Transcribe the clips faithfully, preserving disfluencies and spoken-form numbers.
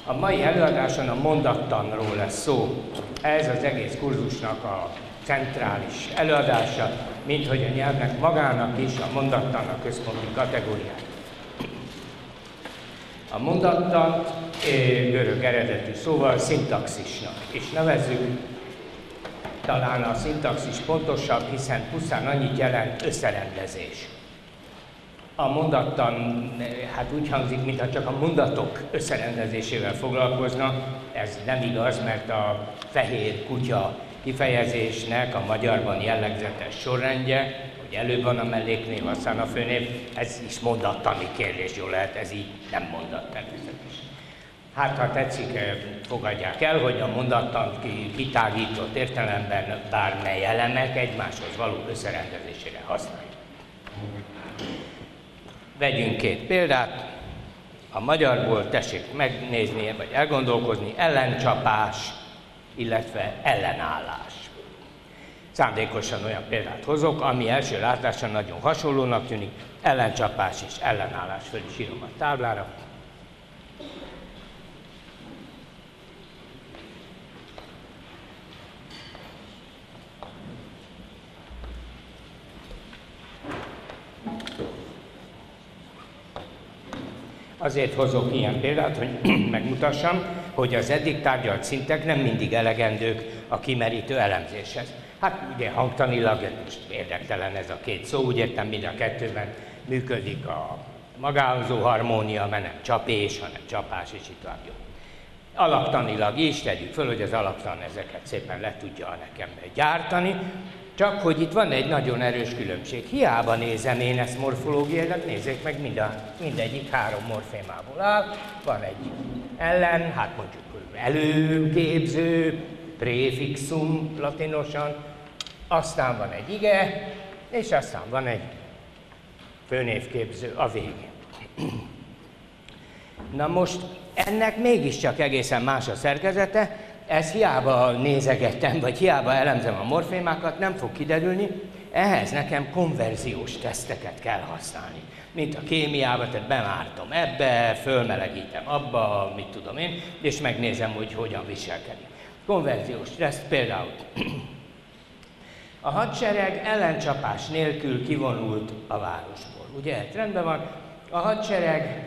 A mai előadáson a mondattanról lesz szó. Ez az egész kurzusnak a centrális előadása, mint hogy a nyelvnek magának is a mondattan a központi kategóriája. A mondattant görög eredetű szóval szintaxisnak is nevezzük. Talán a szintaxis pontosabb, hiszen pusztán annyit jelent összerendezés. A mondattan hát úgy hangzik, mintha csak a mondatok összerendezésével foglalkozna. Ez nem igaz, mert a fehér kutya kifejezésnek a magyarban jellegzetes sorrendje, hogy előbb van a melléknév, aztán a főnév, ez is mondattani kérdés, jól lehet, ez így nem mondat természetesen. Hát, ha tetszik, fogadják el, hogy a mondattant kitágított értelemben bármely elemek egymáshoz való összerendezésére használjuk. Vegyünk két példát. A magyarból tessék megnézni, vagy elgondolkozni, ellencsapás, illetve ellenállás. Szándékosan olyan példát hozok, ami első látásra nagyon hasonlónak tűnik, ellencsapás és ellenállás, föl is írom a táblára. Azért hozok ilyen példát, hogy megmutassam, hogy az eddig tárgyalt szintek nem mindig elegendők a kimerítő elemzéshez. Hát ugye hangtanilag most érdektelen ez a két szó, úgy értem, mind a kettőben működik a magánzó harmónia, mert nem csapés, hanem csapás, és itt tovább jó. Alaptanilag is tegyük föl, hogy az alaptan ezeket szépen le tudja nekem gyártani, csak hogy itt van egy nagyon erős különbség. Hiába nézem én ezt morfológiailag, nézzék meg, mind a, mindegyik három morfémából áll. Van egy ellen, hát mondjuk előképző, préfixum latinosan, aztán van egy ige, és aztán van egy főnévképző a végén. Na most ennek mégiscsak egészen más a szerkezete, ezt hiába nézegettem, vagy hiába elemzem a morfémákat, nem fog kiderülni, ehhez nekem konverziós teszteket kell használni. Mint a kémiában, tehát bemártom ebbe, fölmelegítem abba, mit tudom én, és megnézem, hogy hogyan viselkedik. Konverziós teszt például. A hadsereg ellencsapás nélkül kivonult a városból. Ugye, rendben van, a hadsereg,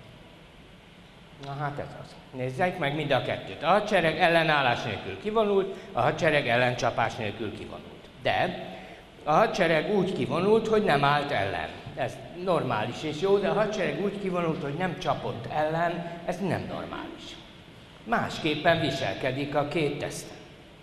na hát ez az. Nézzük meg mind a kettőt. A hadsereg ellenállás nélkül kivonult, a hadsereg ellencsapás nélkül kivonult. De a hadsereg úgy kivonult, hogy nem állt ellen. Ez normális és jó, de a hadsereg úgy kivonult, hogy nem csapott ellen, ez nem normális. Másképpen viselkedik a két teszten.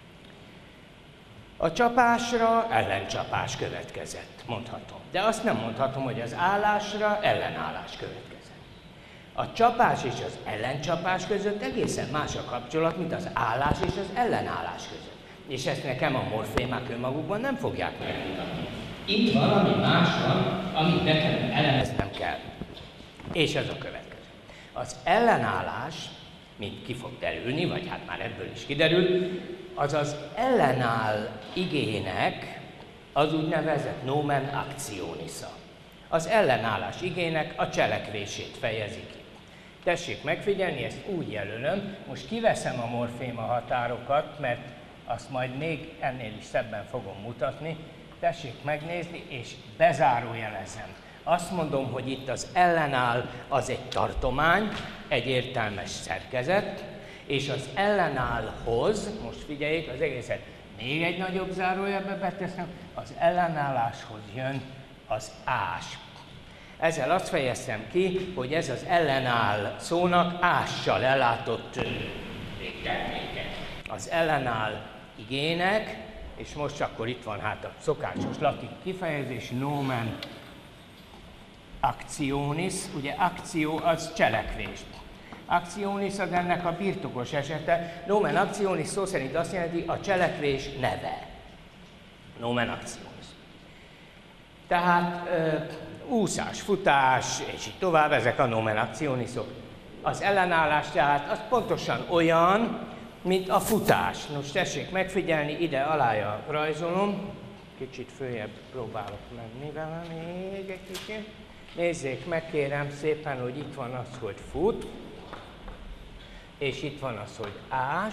A csapásra ellencsapás következett, mondhatom. De azt nem mondhatom, hogy az állásra ellenállás következett. A csapás és az ellencsapás között egészen más a kapcsolat, mint az állás és az ellenállás között. És ezt nekem a morfémák önmagukban nem fogják megmutatni. Itt valami más van, amit nekem elemeznem kell. És ez a következő. Az ellenállás, mint ki fog derülni, vagy hát már ebből is kiderül, az az ellenáll igének az úgynevezett nomen actionisa. Az ellenállás igének a cselekvését fejezi ki. Tessék megfigyelni, ezt úgy jelölöm, most kiveszem a morféma határokat, mert azt majd még ennél is szebben fogom mutatni. Tessék megnézni, és bezárójelezem. Azt mondom, hogy itt az ellenáll az egy tartomány, egy értelmes szerkezet, és az ellenállhoz, most figyeljék, az egészet még egy nagyobb zárójelbe beteszem, az ellenálláshoz jön az ás. Ezzel azt fejeztem ki, hogy ez az ellenáll szónak ással ellátott terméke. Az ellenáll igének, és most akkor itt van hát a szokásos latin kifejezés, nomen actionis, ugye actio az cselekvés. Actionis az ennek a birtokos esete, nomen actionis szó szerint azt jelenti a cselekvés neve. Nomen actionis. Tehát úszás, futás, és így tovább, ezek a nomen actionisok. Az ellenállás tehát az pontosan olyan, mint a futás. Most tessék megfigyelni, ide alája rajzolom, kicsit följebb próbálok menni vele, még egy kicsit. Nézzék meg, kérem szépen, hogy itt van az, hogy fut. és itt van az, hogy ás,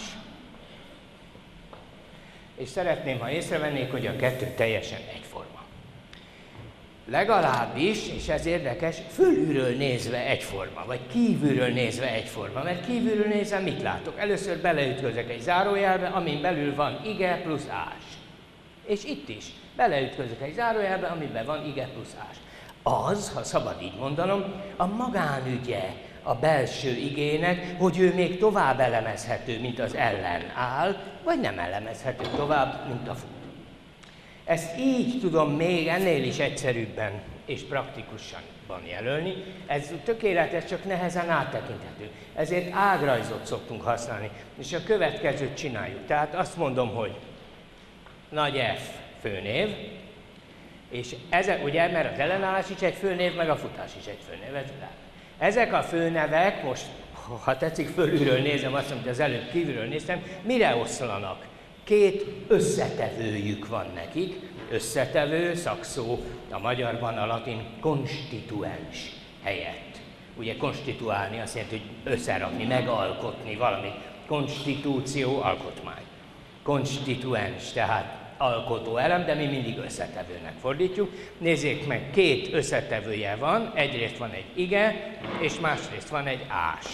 és szeretném, ha észrevennék, hogy a kettő teljesen egyforma. Legalábbis, és ez érdekes, fölülről nézve egyforma, vagy kívülről nézve egyforma, mert kívülről nézve mit látok? Először beleütközök egy zárójelbe, amin belül van ige plusz ás. És itt is beleütközök egy zárójelbe, amiben van ige plusz ás. Az, ha szabad így mondanom, a magánügye a belső igének, hogy ő még tovább elemezhető, mint az ellen áll, vagy nem elemezhető tovább, mint a fut. Ezt így tudom még ennél is egyszerűbben és praktikusan jelölni. Ez tökéletes, csak nehezen áttekinthető. Ezért ágrajzot szoktunk használni, és a következőt csináljuk. Tehát azt mondom, hogy nagy F főnév, és ezek, ugye, mert az ellenállás is egy főnév, meg a futás is egy főnév. Ezek a főnevek, most, ha tetszik, fölülről nézem, azt mondom, hogy az előbb kívülről néztem, mire oszlanak? Két összetevőjük van nekik, összetevő, szakszó, a magyarban a latin konstituens helyett. Ugye konstituálni azt jelenti, hogy összerakni, megalkotni valami. Konstitúció, alkotmány. Konstituens, tehát alkotó elem, de mi mindig összetevőnek fordítjuk. Nézzék meg, két összetevője van, egyrészt van egy ige, és másrészt van egy ás.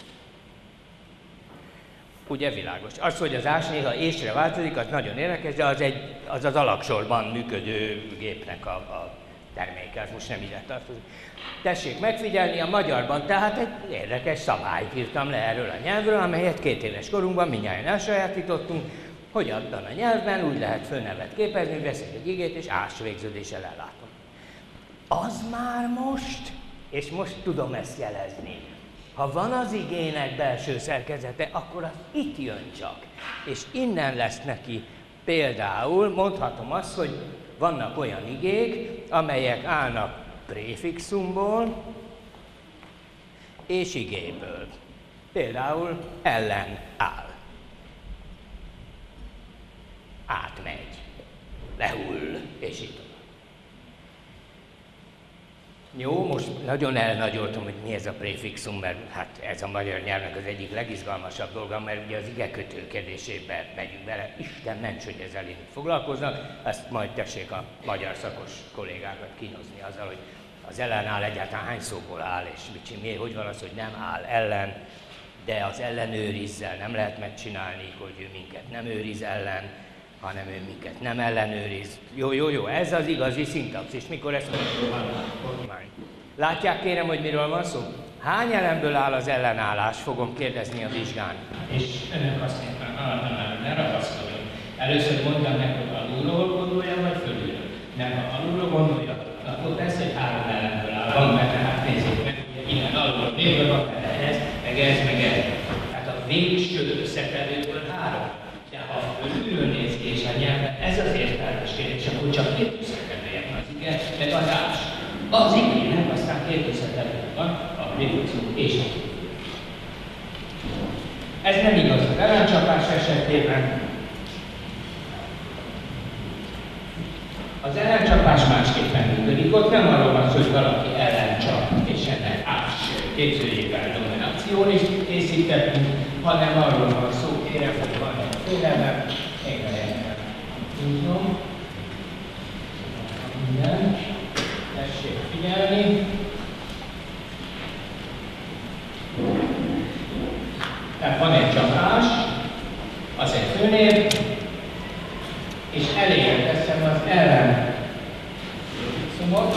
Ugye világos. Az, hogy az ás néha ésre változik, az nagyon érdekes, de az egy, az, az alaksorban működő gépnek a, a terméke, az most nem ide tartozik. Tessék megfigyelni, a magyarban tehát egy érdekes szabályt írtam le erről a nyelvről, amelyet két éves korunkban mindjárt elsajátítottunk, hogy abban a nyelvben úgy lehet főnevet képezni, hogy veszek egy igét, és ás végződéssel ellátom. Az már most, és most tudom ezt jelezni, ha van az igének belső szerkezete, akkor az itt jön csak. És innen lesz neki például, mondhatom azt, hogy vannak olyan igék, amelyek állnak préfixumból és igéből. Például ellen áll. Átmegy, lehull, és így. Jó, most nagyon elnagyoltam, hogy mi ez a préfixum, mert hát ez a magyar nyelvnek az egyik legizgalmasabb dolga, mert ugye az igekötő kérdésébe megyünk bele. Isten ments, hogy ezzel én foglalkoznak, ezt majd tessék a magyar szakos kollégákat kínozni azzal, hogy az ellen áll egyáltalán hány szóból áll, és mi, hogy van az, hogy nem áll ellen, de az ellenőrizzel nem lehet megcsinálni, hogy ő minket nem őriz ellen, hanem ő minket nem ellenőriz. Jó, jó, jó, ez az igazi szintaxis, mikor ezt mondjuk. Látják kérem, hogy miről van szó? Hány elemből áll az ellenállás, fogom kérdezni a vizsgán. És önök azt mondják, hogy ne ragaszkodjon. Először mondtam meg, hogy alulról gondolja, vagy fölülről. Nem, ha alulról gondolja, akkor persze, hogy három elemből áll. Van meg, tehát nézzék meg, innen alulról nélkül van, ez, meg ez, meg ez. Tehát a végső összetevőből három. De ha fölülről néz ki, és a nyelven ez az értelmes kérdés, akkor csak két összetevője van az ige, meg az ás. Az igének aztán két összetevő van, a préfixum és a fölül. Ez nem igaz az ellencsapás esetében. Az ellencsapás másképpen működik. Ott nem arról van szó, hogy valaki ellencsap, és ennek ás képzőjével dominációt készítettünk, hanem arról van szó, kérem, hogy van egy félelem, én a helyemben tudom. Minden. Tessék figyelni. Tehát van egy csapás, az egy főnév, és eléje teszem az ellen fixumot,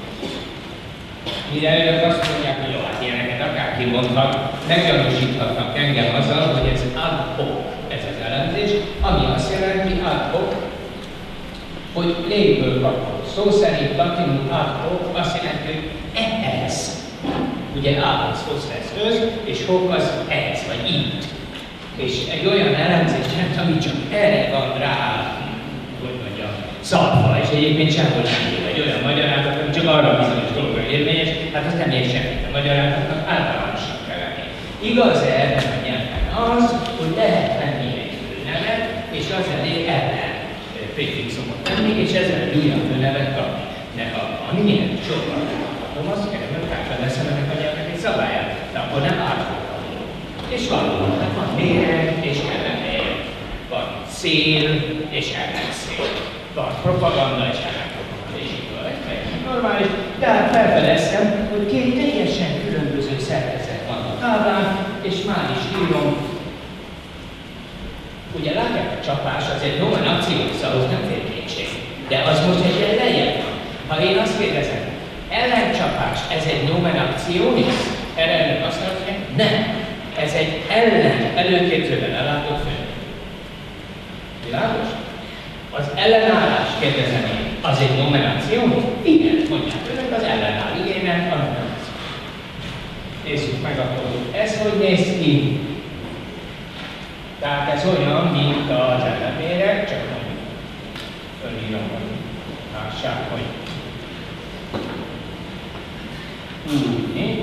mire ők azt mondják, hogy jó, hát ilyeneket akárki mondhat, meggyanúsíthatnak engem azzal, hogy ez ad hoc, ez az elemzés, ami azt jelenti ad hoc, hogy légből kapott. Szó szerint latinul ad hoc azt jelenti, hogy ehhez. Ugye ahhoz, hoz lesz höz, és hoc az ehhez, vagy itt. És egy olyan elemzés, ami csak erre van rá, hogy mondjam, szabva, és egyébként sehol nem jó egy olyan magyarázat, ami csak arra bizonyos dologra érvényes, hát az nem ér semmit. A magyarázatnak általánosan kell lenni. Igaz ebben a nyelven az, hogy lehet venni egy főnevet, és az elé ellen préfixumot tenni, és ezzel egy újabb főnevet kapni. De ha aminél sokkal megkaphatom, azt kell, hogy át veszem ennek a nyelvnek egy szabályát, de akkor nem átfogható. És valóban, hát van méreg és ellenméreg. Van szél és ellenszél. Van propaganda és ellenpropaganda. És így van, ez teljesen normális. Tehát felfedeztem, hogy két teljesen különböző szerkezet van a táblán, és már is írom. Ugye látják, a csapás az egy nominakciós, ahhoz nem fér kétség. De az most egy ilyen lejjebb van. Ha én azt kérdezem, ellencsapás, ez egy nominakciós? Erre önök azt mondják, nem. Ez egy ellen, előképzőben ellátott fő. Világos? Az ellenállás, kérdezem én, az egy nominakciós? Igen, mondják önök, az ellenáll igényen a nominakció. Nézzük meg akkor, hogy ez hogy néz ki. Tehát ez olyan, mint az ellenméreg, csak mondjuk fölírom, hogy lássák, hogy úgy.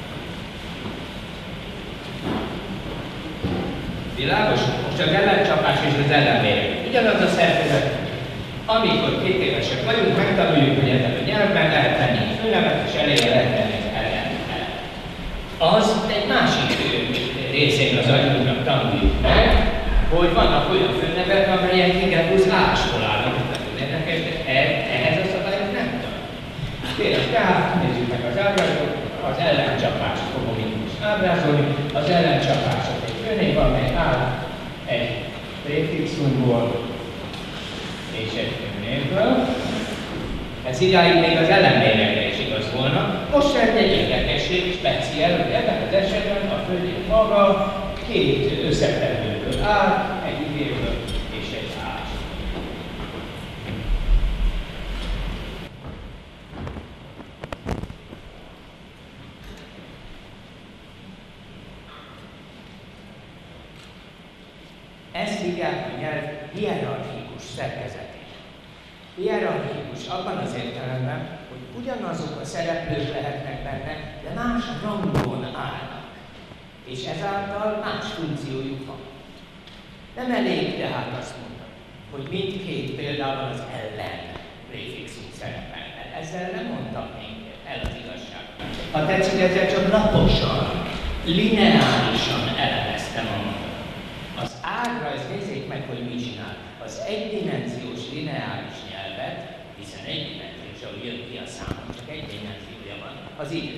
Világos? Most az ellencsapás és az ellenméreg. Ugyanaz a szerkezet. Amikor két évesek vagyunk, megtanuljuk, hogy ezen a nyelvben lehet tenni főnevet, és elég lehet tenni az ellen. Az egy másik részén az agyunknak tanuljuk meg, hogy vannak olyan főnevek, amelyek igen plusz ásból állnak. Érdekes, de ehhez a szabályok nem tanul. Kérem, tehát nézzük meg az ábrázokat, az ellencsapást fogom itt is ábrázolni. Az ellencsapás az egy főnév, amely áll egy préfixumból és egy főnévből. Ez idáig még az ellenméregre is igaz volna. Most egy érdekesség, speciál, hogy ebben az esetben a főnév maga két összetevőből áll, egy igéből és egy ás. Ezt hívják a nyelv hierarchikus szerkezetét. Hierarchikus abban az értelemben, hogy ugyanazok a szereplők lehetnek benne, de más rangon állnak. És ezáltal más funkciójuk van. Nem elég tehát azt mondani, hogy mindkét például az ellen préfixum szerepel. Ezzel nem mondtam még el az igazságot. Ha tetszik, ezzel csak laposan, lineárisan elemeztem a mondatot. Az ágrajz, nézzék meg, hogy mit csinál. Az egydimenziós lineáris nyelvet, hiszen egydimenziós, ahogy jön ki a szám, csak egy dimenziója van, az idő.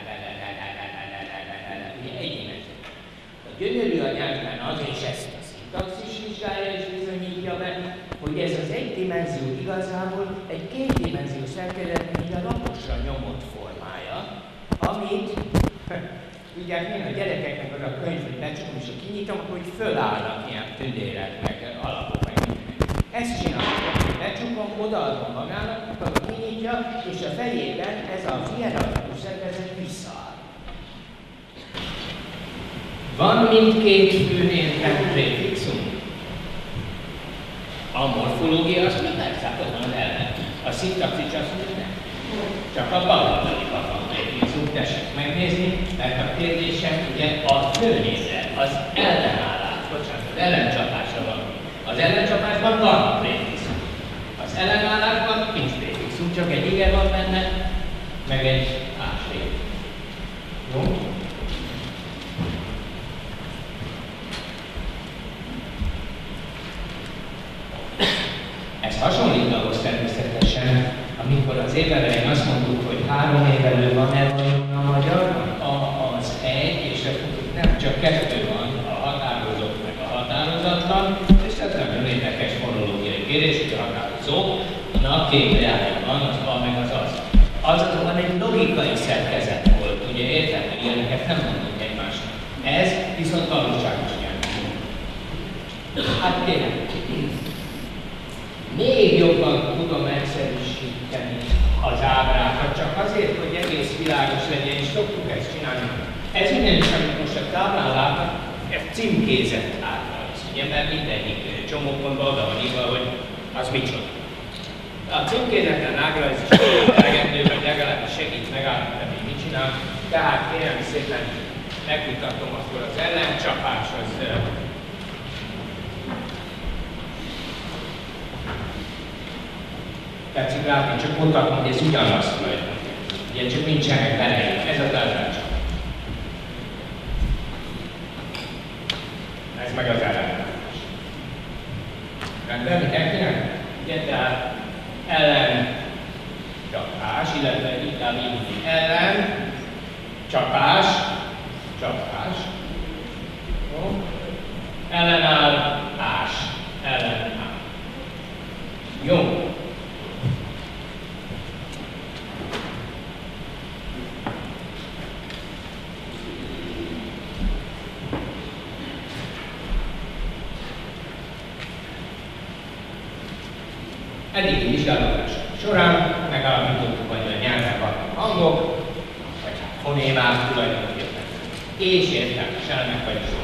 Ugye egydimenziós. A gyönyörű a nyelvben az, és ezt a szintaxis vizsgálja és bizonyítja be, hogy ez az egy dimenzió igazából egy kétdimenziós szerkezetnek a laposra nyomott formája, amit tudják, én a gyerekeknek az a könyv, hogy becsukom, és ha kinyitom, akkor hogy fölállnak ilyen tüdérek, meg alapok, meg minden. Ezt csinálom, hogy becsukom, odaadom magának, akkor kinyitja, és a fejében ez a hierarchikus szerkezet visszaáll. Van mindkét főnévben préfixum. A morfológia az mi persze, hát ott van az ellen. A szintaxis azt mondja, nem. Csak a baloldaliban van préfixum, tessék megnézni, mert a kérdésem ugye a főnévre, az ellenállás, bocsánat, az ellencsapásra van. Az ellencsapásban van préfixum. Az ellenállásban nincs préfixum, csak egy ige van benne, meg egy ásvér. Jó? Ez hasonlít ahhoz természetesen, amikor az évelején azt mondtuk, hogy három évelő van-e a magyarban, a, az egy, és nem csak kettő van, a határozott meg a határozatlan, és ez nagyon érdekes monológiai kérdés, hogy a határozónak két reája van, az a meg az az. Az azonban egy logikai szerkezet volt, ugye értem, hogy ilyeneket nem mondunk egymásnak. Ez viszont valóságos nyelv. Hát kérem, még jobban tudom egyszerűsíteni az ábrákat, csak azért, hogy egész világos legyen, és szoktuk ezt csinálni. Ez ugyanis, amit most a táblán látnak, ez címkézett ábrajz, ugye, mert mindegyik csomópontban oda van írva, hogy az micsoda. A címkézetlen ábrajz is elegendő, vagy legalábbis segít megállítani, hogy mit csinál. Tehát kérem szépen megmutatom akkor az ellencsapás, az tetszik látni, csak mutatom, hogy ez ugyanaz tulajdonképpen. Ugye csak nincsenek beleírva. Ez az ellencsapás. meg az ellenállást. Rendben, mindenkinek? Ugye, tehát ellen csapás, illetve inkább így ellen csapás, csapás, jó? Ellenáll ás, ellenáll. Jó. Eddigi vizsgálatás során megállapítottuk, hogy a nyelven vannak hangok, vagy hát fonémák tulajdonképpen, és értelmes elemek vagy szó.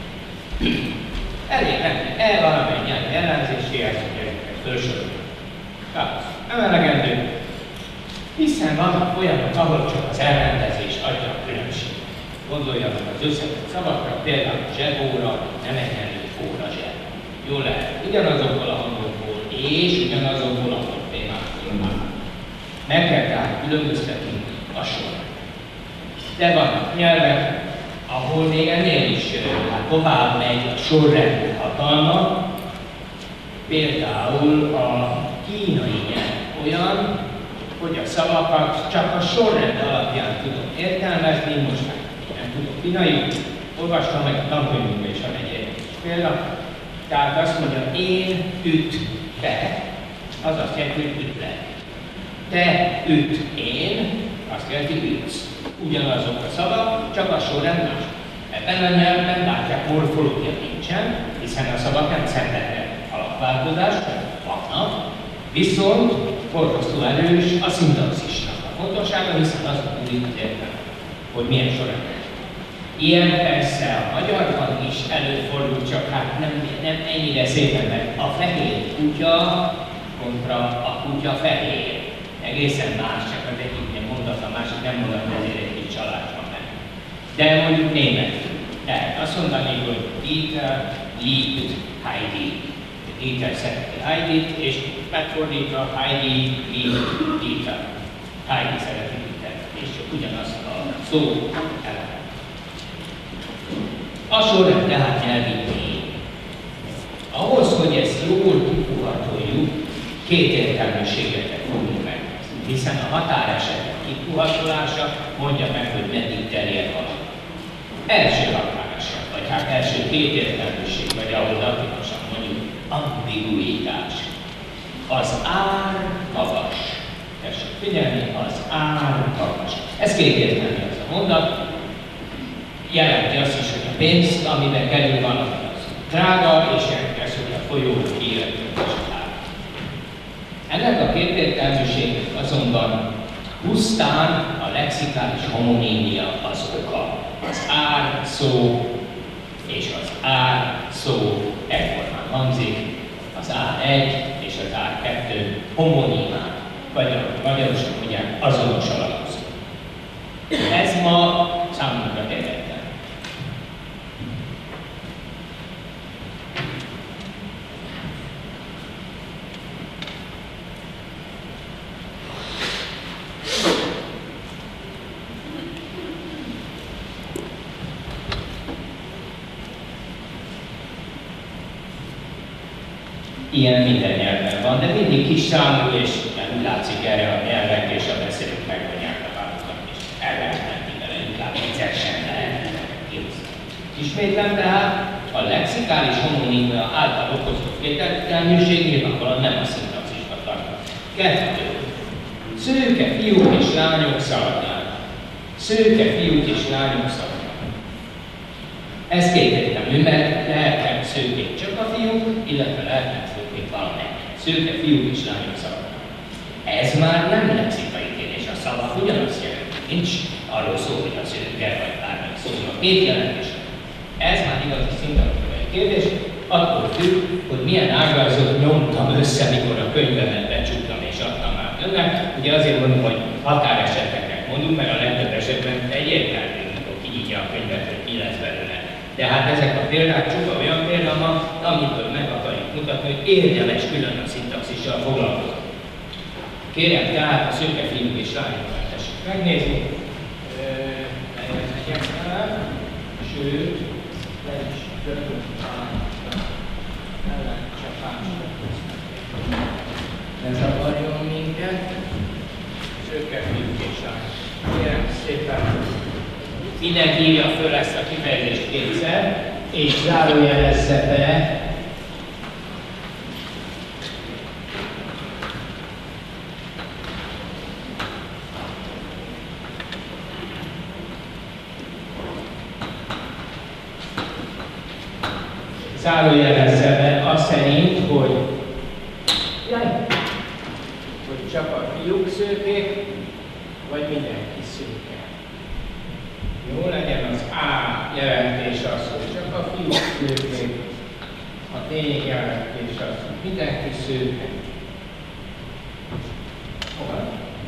Elég lenne el valamely nyelvi ellenzéséhez, hogy ezeket felsoroljuk. Tehát nem elegendő, hiszen vannak olyanok, ahol csak az elrendezés adja a különbséget. Gondoljanak az összetett szavakra, például zsebóra, nem egyenlő óra zseb. Jól lehet, ugyanazokból a hangokból és ugyanazokból a problémákból. Meg kell tehát különböztetni a sorrendet. De vannak nyelvek, ahol még ennél is hát tovább megy a sorrend hatalma, például a kínai nyelv olyan, hogy a szavakat csak a sorrend alapján tudom értelmezni, most már nem tudok kínai, olvastam meg a tankönyvünkben is van egy érdekes példa. Tehát azt mondja, én üt te, az azt jelenti, hogy ütlek. Te üt én, azt jelenti, ütsz. Ugyanazok a szavak, csak a sorrend más. Ebben a nyelvben látják, morfológia nincsen, hiszen a szavak nem szenvednek alapváltozást, vannak, viszont borzasztó erős a szintaxisnak a fontossága, hiszen az a múlik az értelme, hogy milyen sorrend. Ilyen persze a magyarban is előfordul, csak hát nem, nem ennyire szépen, mert a fehér kutya kontra a kutya fehér. Egészen más, csak az egyik mondat, a másik nem mondat, ezért egy kis csalás van benne. De mondjuk németül. Tehát azt mondani, hogy Dieter liebt Heidi. Dieter szereti Heidit, és megfordítva Heidi liebt Dieter. Heidi szereti Dieter, és ugyanaz a szó elem. A sorrend tehát nyelvi tény. Ahhoz, hogy ezt jól kipuhatoljuk, két értelműséget fogunk meg. Hiszen a határesetek kipuhatolása mondja meg, hogy meddig terjed valami. Első határeset, vagy hát első két értelműség, vagy ahol latinosan mondjuk ambiguitás. Az ár magas. Tessék figyelni, az ár magas. Ez két értelmű az a mondat. Jelenti azt is, hogy a pénzt, amiben kerül van, az drága, és jelenti azt, hogy a folyó életünk is áll. Ennek a két értelműségnek azonban pusztán a lexikális homonímia az oka. Az ár szó és az ár szó egyformán hangzik, az ár egy és az ár kettő homonímák, vagy a magyarosan mondják azonos alapozó. Ez ma számunkra érdekel. Ilyen minden nyelven van, de mindig kis számú, és nem látszik erre a nyelvek és a beszélők megvonják a vállalat, és el lehet menni vele, inkább egyszer sem lehet képzelni. Ismétlem tehát, a lexikális homonímia által okozott kételműség nyilvánvalóan nem a szintaxisba tartozik. Kettő. Szőke fiúk és lányok szaladgálnak. Szőke fiúk és lányok szaladgálnak. Ez kétértelmű, mert lehetnek szőkék csak a fiúk, illetve lehetnek szőkék valamelyik. Szőke fiúk és lányok szaladgálnak. Ez már nem lexikai kérdés, a szavak ugyanazt jelenti. Nincs arról szó, hogy a szőke vagy bármelyik szó, a két jelentés. Ez már igazi szintaxikai kérdés, attól függ, hogy milyen ábrázot nyomtam össze, mikor a könyvemet becsuktam és adtam át önnek. Ugye azért mondom, hogy határeseteket mondunk, mert a legtöbb esetben egyértelmű, amikor kinyitja a könyvet, hogy mi lesz belőle. De hát ezek a példák csupa olyan példa, amiből meg akarjuk mutatni, hogy érdemes külön a szintaxissal foglalkozni. Kérem tehát a szőke fiúk és lányokat tessék megnézni. Sőt, le is Ne zavarjon minket, és őket működjön. Kérem szépen, mindenki írja föl ezt a kifejezést kétszer, és zárójelezze be zárójelezze be azt szerint, hogy, jaj, hogy csak a fiúk szőkék, vagy mindenki szőke. Jó legyen az A jelentés az, hogy csak a fiúk szőkék, a D jelentés az, hogy mindenki szőke. Hol?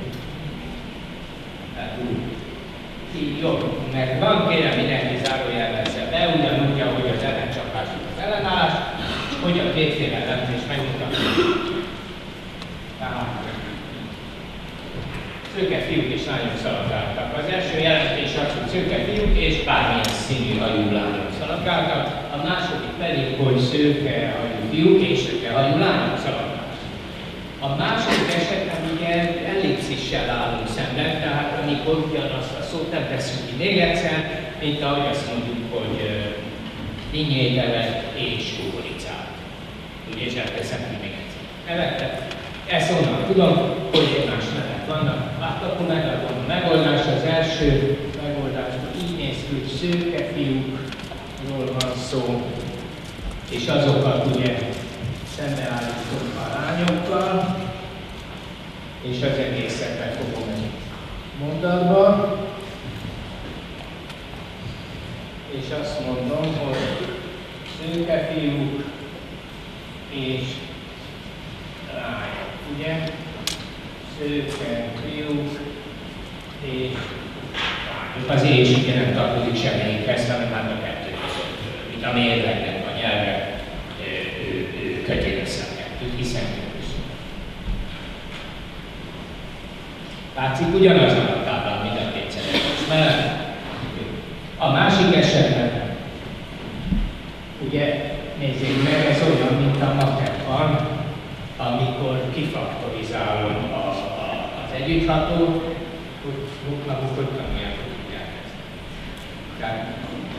Hát úgy. Így jó, meg van, kérem mindenki zárójelezze be, ugyanúgy, ahogy az ellencsapás az ellenállás, hogy a kétféle jelentés megmutatja. Tehát szőke fiúk és lányok szaladgáltak. Az első jelentés az, hogy szőke fiúk és bármilyen színű hajú lányok szaladgáltak, a második pedig, hogy szőke hajú fiúk és szőke hajú lányok szaladgáltak. A második esetben ugye ellipszissel állunk szemben, tehát amikor ugyanazt a szót nem teszünk ki még egyszer, mint ahogy azt mondjuk, hogy dinnyételek és kukoricát. Ugye, és elteszem ki még egyszer. Elette? Ezt onnan tudom, hogy egymás mellett vannak. Hát akkor megadom a megoldás. Az első megoldás, hogy így néz ki, hogy szőke fiúkról van szó, és azokat ugye szembeállítom a lányokkal, és az egészet megfogom egy mondatba, és azt mondom, hogy szőke fiúk és lányok, ugye? Szőke fiúk és lányok. Az és ugye nem tartozik semmelyikhez, hanem hát a kettő között, mint a mérlegnek, a nyelvek kötjén össze a kettőt, hiszen között. Látszik ugyanazon a táblán, mint a kétszeres mellett. A másik esetben, ugye, nézzék meg, ez olyan, mint a matekban, amikor kifaktorizálom a, a, az együtthatót, hogy maguk hogy tanulják, hogy tudják ezt. Tehát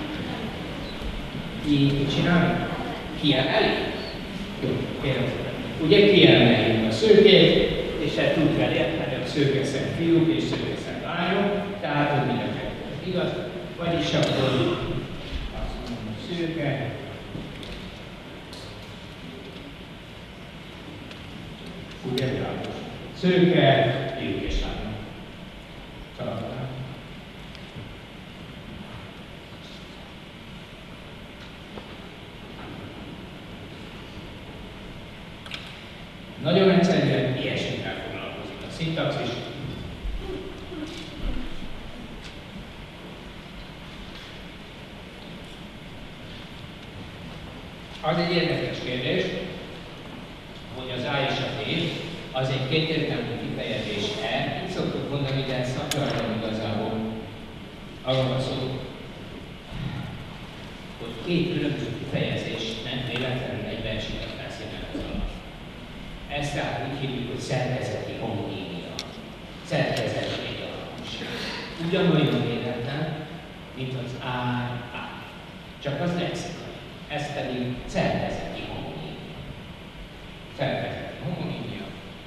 így csinálni? Kiemeljük? Kérem, ugye kiemeljük a szőkét, és el tud vele érteni a szőkeszem fiúk és szőkeszem lányok, tehát hogy mind a kettő igaz, vagyis akkor azt mondom, szőke, ugye világos, szőke, fiúk és lányok. Találkozás. Nagyon egyszerűen ilyesmivel foglalkozik a szintaxis. Az egy érdekes kérdés, hogy az A és a D az egy kétértelmű kifejezés-e. Így szoktuk mondani, de ezt szaktartom igazából. Arról van szó, hogy két különböző kifejezés nem véletlenül egybeesik a felszínen az alatt. Ezt tehát úgy hívjuk, hogy szerkezeti homonímia. Szerkezeti egyaratosság. Ugyanolyan véletlen, mint az A, A. Csak az lexikai. Ez pedig szerkezeti homonímia. Szerkezeti homonímia.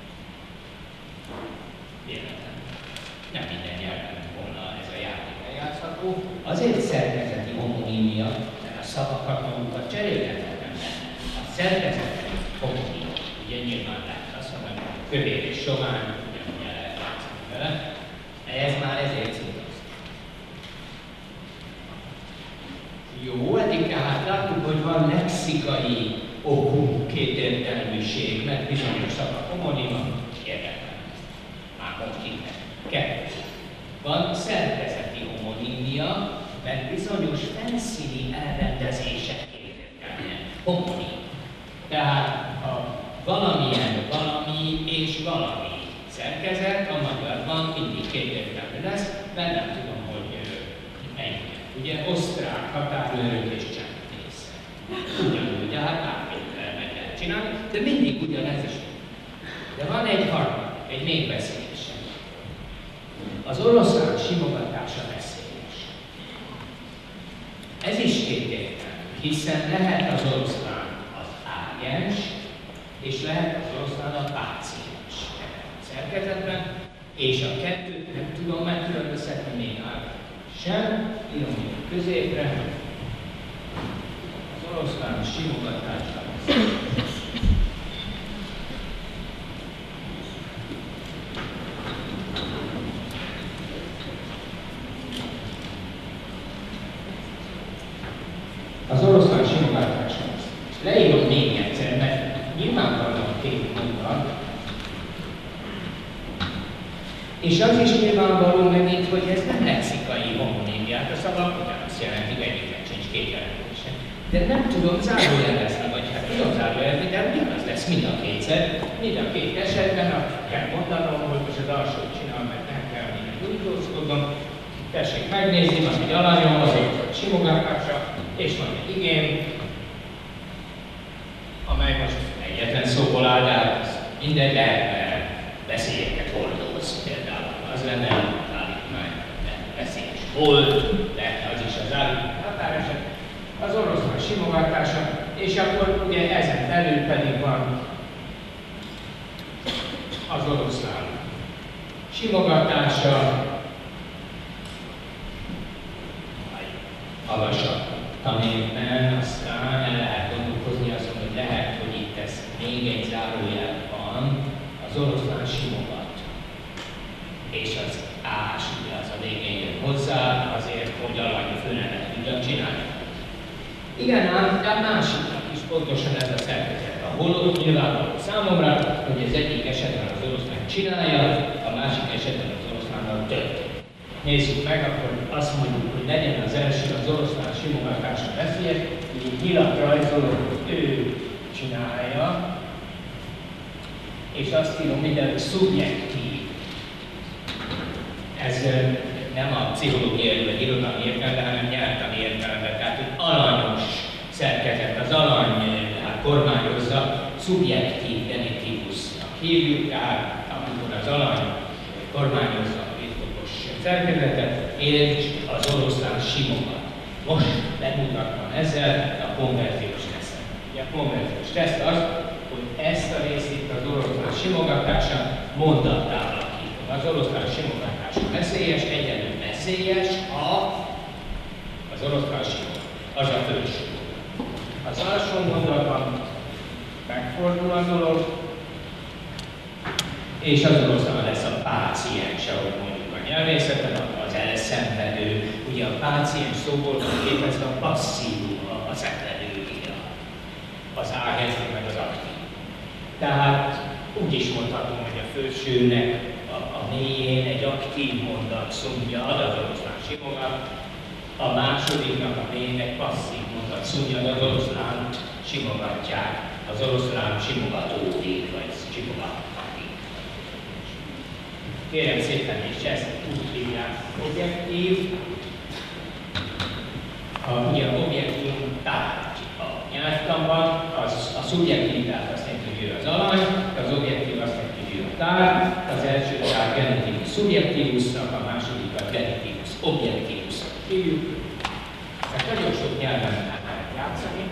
Véletlen. Nem minden nyelven volna ez a játék eljátszható. Azért szerkezeti homonímia, mert a szavakat magukat cserélhetetlen lenne. A szerkezeti homonímia. Ugye nyilván lehet azt mondani, hogy kövér és sovány, ugyanúgy el lehet játszani vele. Ez már ezért szintaxis. Jó, eddig tehát láttuk, hogy van lexikai okunk, kétértelműség, mert bizonyos szavak homoníma, érdekel. Már most innen. Kettő. Van szerkezeti homonímia, mert bizonyos felszíni elrendezések kétértelműen homoním. Tehát a valamilyen valami és valami szerkezet a magyarban mindig kétértelmű lesz, mert nem tudom, hogy melyik. Ugye osztrák határőrök és csendészek. Ugyanúgy, de hát bármit meg lehet csinálni, de mindig ugyanez is. De van egy harmadik, egy még veszélyesebb. Az oroszlán simogatása veszélyes. Ez is kétértelmű, hiszen lehet az oroszlán az ágens, és lehet az oroszlán a páciens szerkezetben, és a kettőt nem tudom megkülönböztetni még által sem, írom még középre, az oroszlán simogatása veszélyes. Az oroszlán simogatása. Leírom még egyszer, mert nyilvánvalóan két mondat. És az is nyilvánvaló megint, hogy ez nem lexikai homonímiát, a szavak ugyanazt jelentik, egyiknek sincs két jelentése. De nem tudom zárójelezni, vagy hát tudom zárójelezni, de ugyanaz lesz mind a kétszer. Mind a két esetben azt kell mondanom, hogy most az alsót csinál, mert nem kell minden úgy tessék megnézni, van egy alanyom, az egy simogatása, és van egy igém, amely most egyetlen szóból áll, de hát mindegy, lehet veszélyeket hordoz például. Az lenne az állítmány, veszélyes hold, de az is az állítmány határeset. Az oroszlán simogatása, és akkor ugye ezen belül pedig van az oroszlán simogatása, magasabb tanérben, aztán el lehet gondolkozni azon, hogy lehet, hogy itt ez még egy zárójel van, az oroszlán simogat. És az ás, ugye az a végén jön hozzá, azért, hogy alany fölemet tudjam csinálni. Igen, ám, de a másiknak is pontosan ez a szerkezet. A holott nyilvánvaló számomra, hogy az egyik esetben az oroszlán csinálja, a másik esetben az oroszlánnal történik. Nézzük meg, akkor azt mondjuk, hogy legyen az első az oroszlán simogatása veszélyes, így nyilat rajzolok, hogy ő csinálja, és azt írom mindenhol szubjektív. Ez nem a pszichológiai vagy irodalmi értelemben, hanem nyelvtani értelemben, tehát hogy alanyos szerkezet, az alany hát, kormányozza, szubjektív genitívusnak hívjuk, tehát amikor az alany kormányozza szerkezetet, és az oroszlán simogat. Most bemutattam ezzel a konverziós tesztet. Ugye a konverziós teszt az, hogy ezt a részt itt az oroszlán simogatása mondattá alakítom. Az oroszlán simogatása veszélyes, egyenlő veszélyes, ha az oroszlán simogat. Az a főső. Az alsó mondatban megfordul a dolog, és az oroszlán lesz a páciens, ahogy mondjuk nyelvészeten, az elszenvedő, ugye a páciens szóból van képezve a passzívum, a szenvedője, az ágens, meg az aktív. Tehát úgy is mondhatom, hogy a fősőnek a, a mélyén egy aktív mondat szumja ad, az oroszlán simogat, a másodiknak a mélyén egy passzív mondat szumja, az oroszlánt simogatják, az oroszlán simogatódik, vagy simogatják. Kérem szépen, és ezt úgy hívják objektív. A, ugye a objektív tárgy a nyelvtanban, az a szubjektív tárgy azt jelenti, hogy ő az alany, az objektív azt jelenti, hogy ő a tárgy, az első tárgy genitívus szubjektívusnak, a második a genitívus objektívusznak hívjuk. Tehát nagyon sok nyelven lehet játszani.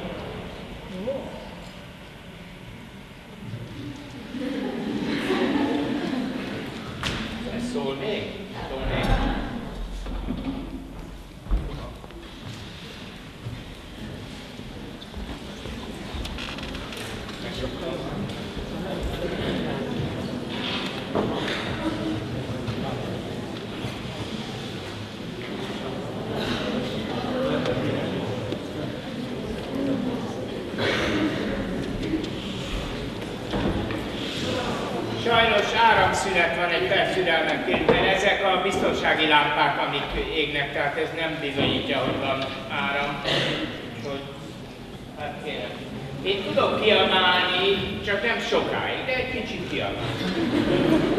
Szól még? Szól még? Sajnos áramszünet van, egy perc türelmet kérünk, mert ezek a biztonsági lámpák, amik égnek, tehát ez nem bizonyítja, hogy van áram. Hogy, hát kérem. Én tudok kiabálni, csak nem sokáig, de egy kicsit kiabálni.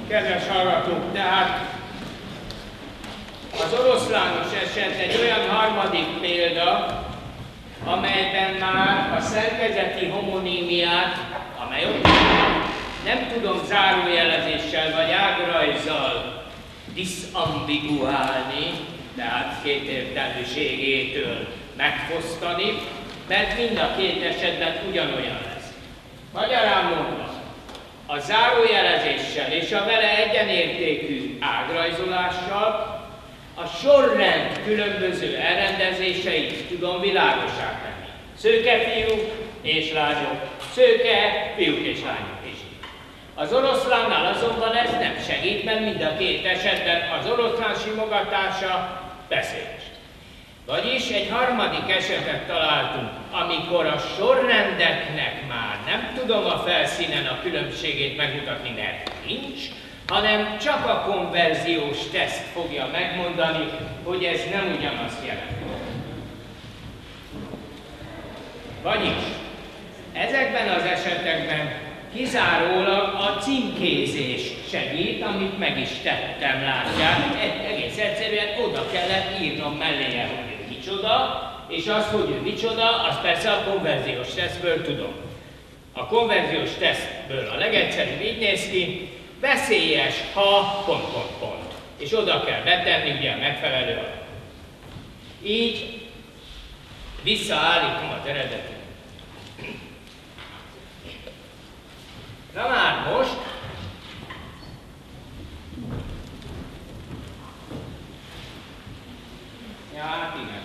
Kedves hallgatók, tehát az oroszlános eset egy olyan harmadik példa, amelyben már a szerkezeti homonímiát, amely ott nem tudom zárójelezéssel vagy ágrajzzal diszambiguálni, tehát kétértelműségétől megfosztani, mert mind a két esetben ugyanolyan lesz. Magyarán mondva, a zárójelezéssel és a vele egyenértékű ágrajzolással a sorrend különböző elrendezéseit tudom világossá tenni. Szőke fiúk és lányok, szőke fiúk és lányok is. Az oroszlánnál azonban ez nem segít, mert mind a két esetben az oroszlán simogatása beszédes. Vagyis egy harmadik esetet találtunk, amikor a sorrendeknek már nem tudom a felszínen a különbségét megmutatni, mert nincs, hanem csak a konverziós teszt fogja megmondani, hogy ez nem ugyanazt jelenti. Vagyis ezekben az esetekben kizárólag a címkézés segít, amit meg is tettem, látják. Egész egyszerűen oda kellett írnom melléje, hogy ő micsoda, és az, hogy ő micsoda, az persze a konverziós tesztből tudom. A konverziós tesztből a legegyszerűbb így néz ki, veszélyes, ha pont, pont, pont. És oda kell betenni ugye a megfelelő alap. Így visszaállítom az eredetet. Na már most ja, hát igen.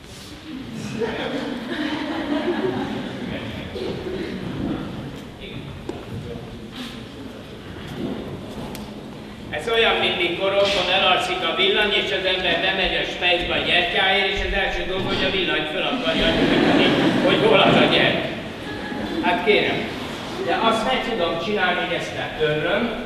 Ez olyan, mint mikor otthon elalszik a villany, és az ember bemegy a spejzbe a gyertyáért, és az első dolog, hogy a villany fel akarja nyújtani, hogy hol az a gyerty. Hát kérem, de azt meg tudom csinálni, hogy ezt letörlöm.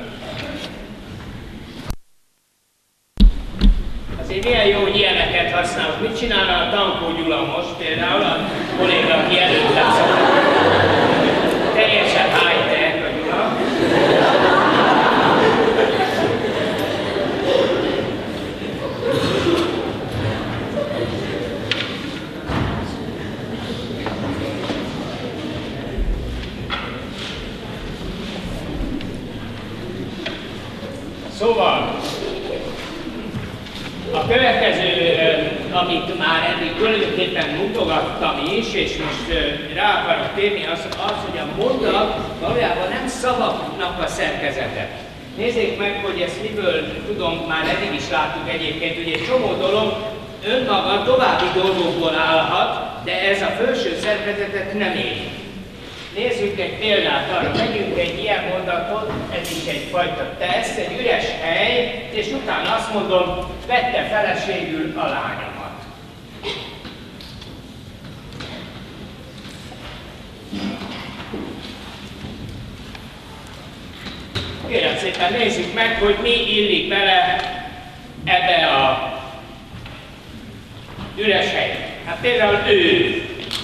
Azért milyen jó nyeleket használok. Mit csinálna a Tankó Gyula most például, a kolléga, aki előtt lesz? Teljesen high-tech a Gyula. Szóval, a következő, amit már eddig tulajdonképpen mutogattam is, és most rá akarok térni, az, az, hogy a mondat valójában nem szavaknak a szerkezete. Nézzék meg, hogy ezt miből tudom, már eddig is láttuk egyébként, hogy egy csomó dolog önmaga további dolgokból állhat, de ez a felső szerkezetet nem ér. Nézzük egy példát arra, megyünk egy ilyen mondatot, ez is egyfajta teszt, egy üres hely, és utána azt mondom, vette feleségül a lányomat. Kérem szépen nézzük meg, hogy mi illik bele ebbe a üres helybe. Hát például ő.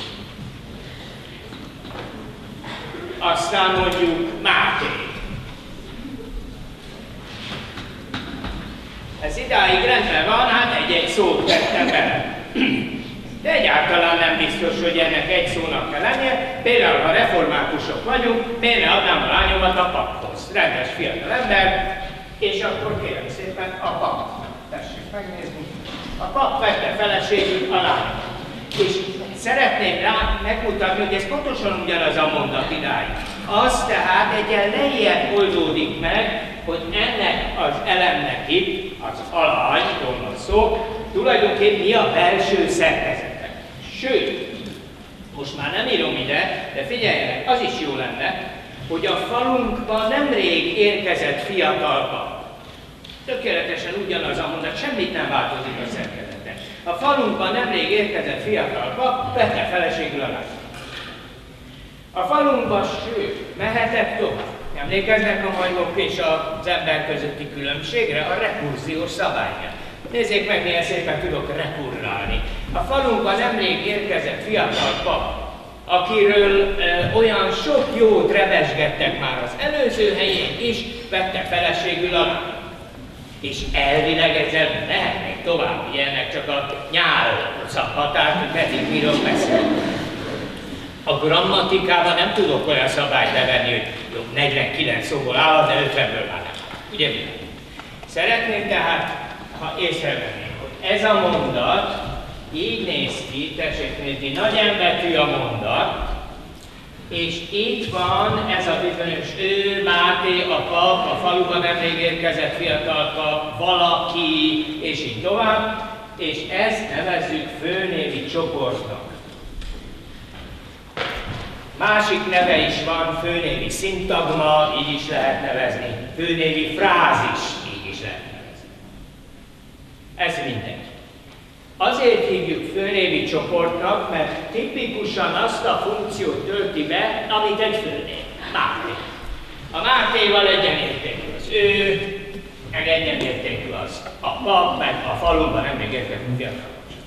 Aztán mondjuk Máté. Ez idáig rendben van, hát egy-egy szót tettem bele. De egyáltalán nem biztos, hogy ennek egy szónak kell lennie. Például, ha reformátusok vagyunk, miért ne adnám a lányomat a paphoz? Rendes fiatal ember, és akkor kérem szépen a pap. Tessék megnézni. A pap vette feleségül a lányomat. És szeretném rá megmutatni, hogy ez pontosan ugyanaz a mondat idáig. Az tehát egyen lejjebb oldódik meg, hogy ennek az elemnek itt, az alanyról van szó, tulajdonképpen mi a belső szerkezete. Sőt, most már nem írom ide, de figyeljenek, az is jó lenne, hogy a falunkban nemrég érkezett fiatalba. Tökéletesen ugyanaz a mondat, semmit nem változik a szerkezet. A falunkban nemrég érkezett fiatalba, vette feleségül a lányot. A falunkban, sőt, mehetett tovább. Emlékeznek a majmok és az ember közötti különbségre? A rekurziós szabályra. Nézzék meg, milyen szépen tudok rekurrálni. A falunkban nemrég érkezett fiatal pap. akiről e, olyan sok jót rebesgettek már az előző helyén is, vette feleségül a lány. És elvileg ezzel lehet még tovább ilyenek, csak a nyál szabhatár, hogy pedig miről beszél. A grammatikában nem tudok olyan szabályt levenni, hogy jó, negyvenkilenc szóból áll, de ötvenből már nem. Ugye mi? Szeretném tehát, ha észrevennék, hogy ez a mondat így néz ki, tessék nézni, nagy embetű a mondat, és itt van ez a bizonyos ő, Máté, a pap, a faluban nemrég érkezett fiatal pap, valaki, és így tovább, és ezt nevezzük főnévi csoportnak. Másik neve is van, főnévi szintagma, így is lehet nevezni, főnévi frázis, így is lehet nevezni. Ez mindegy. Azért hívjuk főnévi csoportnak, mert tipikusan azt a funkciót tölti be, amit egy főnév, Máté. A Mátéval egyenértékű az ő, meg egyenértékű az a pap, meg a faluban nemrég érkezett fiatal.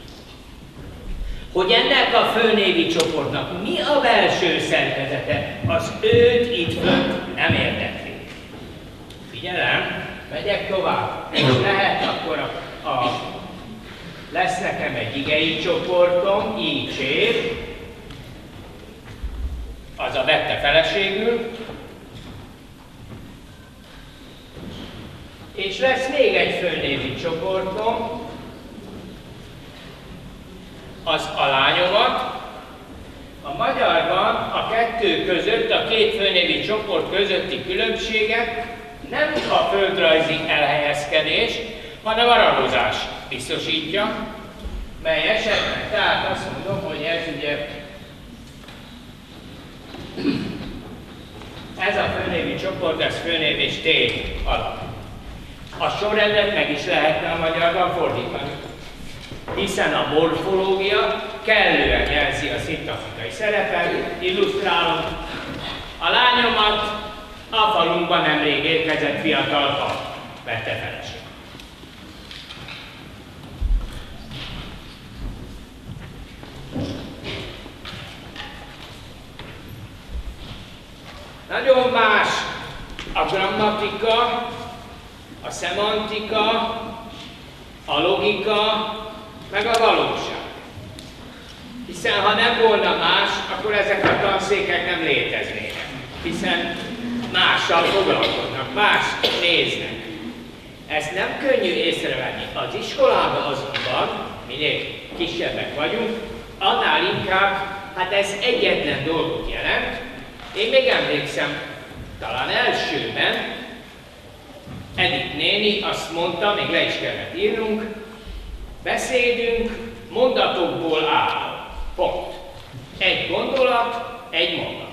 Hogy ennek a főnévi csoportnak mi a belső szerkezete, az őt itt fönt nem érdekli. Figyelem, megyek tovább, és lehet akkor a, a lesz nekem egy igei csoportom, így sér, az a vette feleségül, és lesz még egy főnévi csoportom, az a lányomat. A magyarban a kettő között, a két főnévi csoport közötti különbséget nem a földrajzi elhelyezkedés, hanem a ragozás biztosítja, mely esetben tehát azt mondom, hogy ez ugye ez a főnévi csoport, ez főnév és tény alap. A sorrendet meg is lehetne a magyarban fordítani, hiszen a morfológia kellően jelzi a szintaktikai szerepet, illusztrálom. A lányomat a falunkban nemrég érkezett fiatal pap vette feleség. Nagyon más a grammatika, a szemantika, a logika, meg a valóság. Hiszen ha nem volna más, akkor ezek a tanszékek nem léteznének. Hiszen mással foglalkoznak, más néznek. Ezt nem könnyű észrevenni. Az iskolában azonban, minél kisebbek vagyunk, annál inkább, hát ez egyetlen dolgot jelent. Én még emlékszem, talán elsőben Edith néni azt mondta, még le is kellett írnunk, beszédünk mondatokból áll. Pont. Egy gondolat, egy mondat.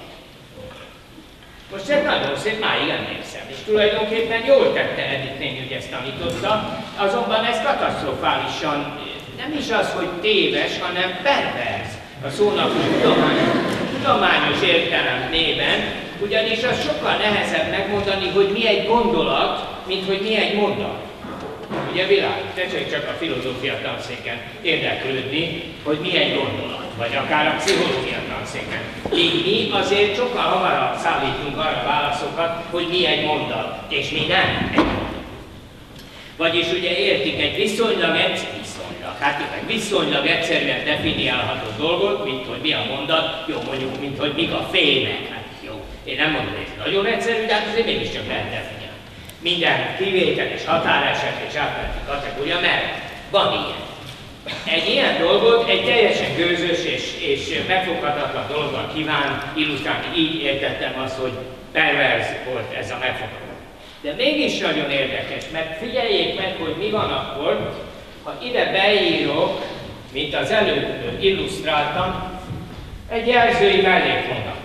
Most ez nagyon szép, máig emlékszem, és tulajdonképpen jól tette Edith néni, hogy ezt tanította, azonban ez katasztrofálisan, nem is az, hogy téves, hanem perverz a szónak tudományos, tudományos értelem néven, ugyanis az sokkal nehezebb megmondani, hogy mi egy gondolat, mint hogy mi egy mondat. Ugye világos, tessék csak a filozófia tanszéken érdeklődni, hogy mi egy gondolat, vagy akár a pszichológia tanszéken. Így mi azért sokkal hamarabb szállítunk arra válaszokat, hogy mi egy mondat, és mi nem egy mondat. Vagyis ugye értik egy viszonylag egyszerű viszonylag, hát meg viszonylag egyszerűen definiálható dolgot, mint hogy mi a mondat, jó mondjuk, mint hogy mik a fémek. Hát jó, én nem mondom, hogy ez nagyon egyszerű, de hát azért mégiscsak lehet definiálni. Minden kivétel és határeset és átmeneti kategória, mert van ilyen. Egy ilyen dolgot egy teljesen gőzös és, és megfoghatatlan dologgal kíván illusztrálni. Így értettem azt, hogy perverz volt ez a megfoghatatlan. De mégis nagyon érdekes, mert figyeljék meg, hogy mi van akkor, ha ide beírok, mint az előbb illusztráltam, egy jelzői mellékmondatot.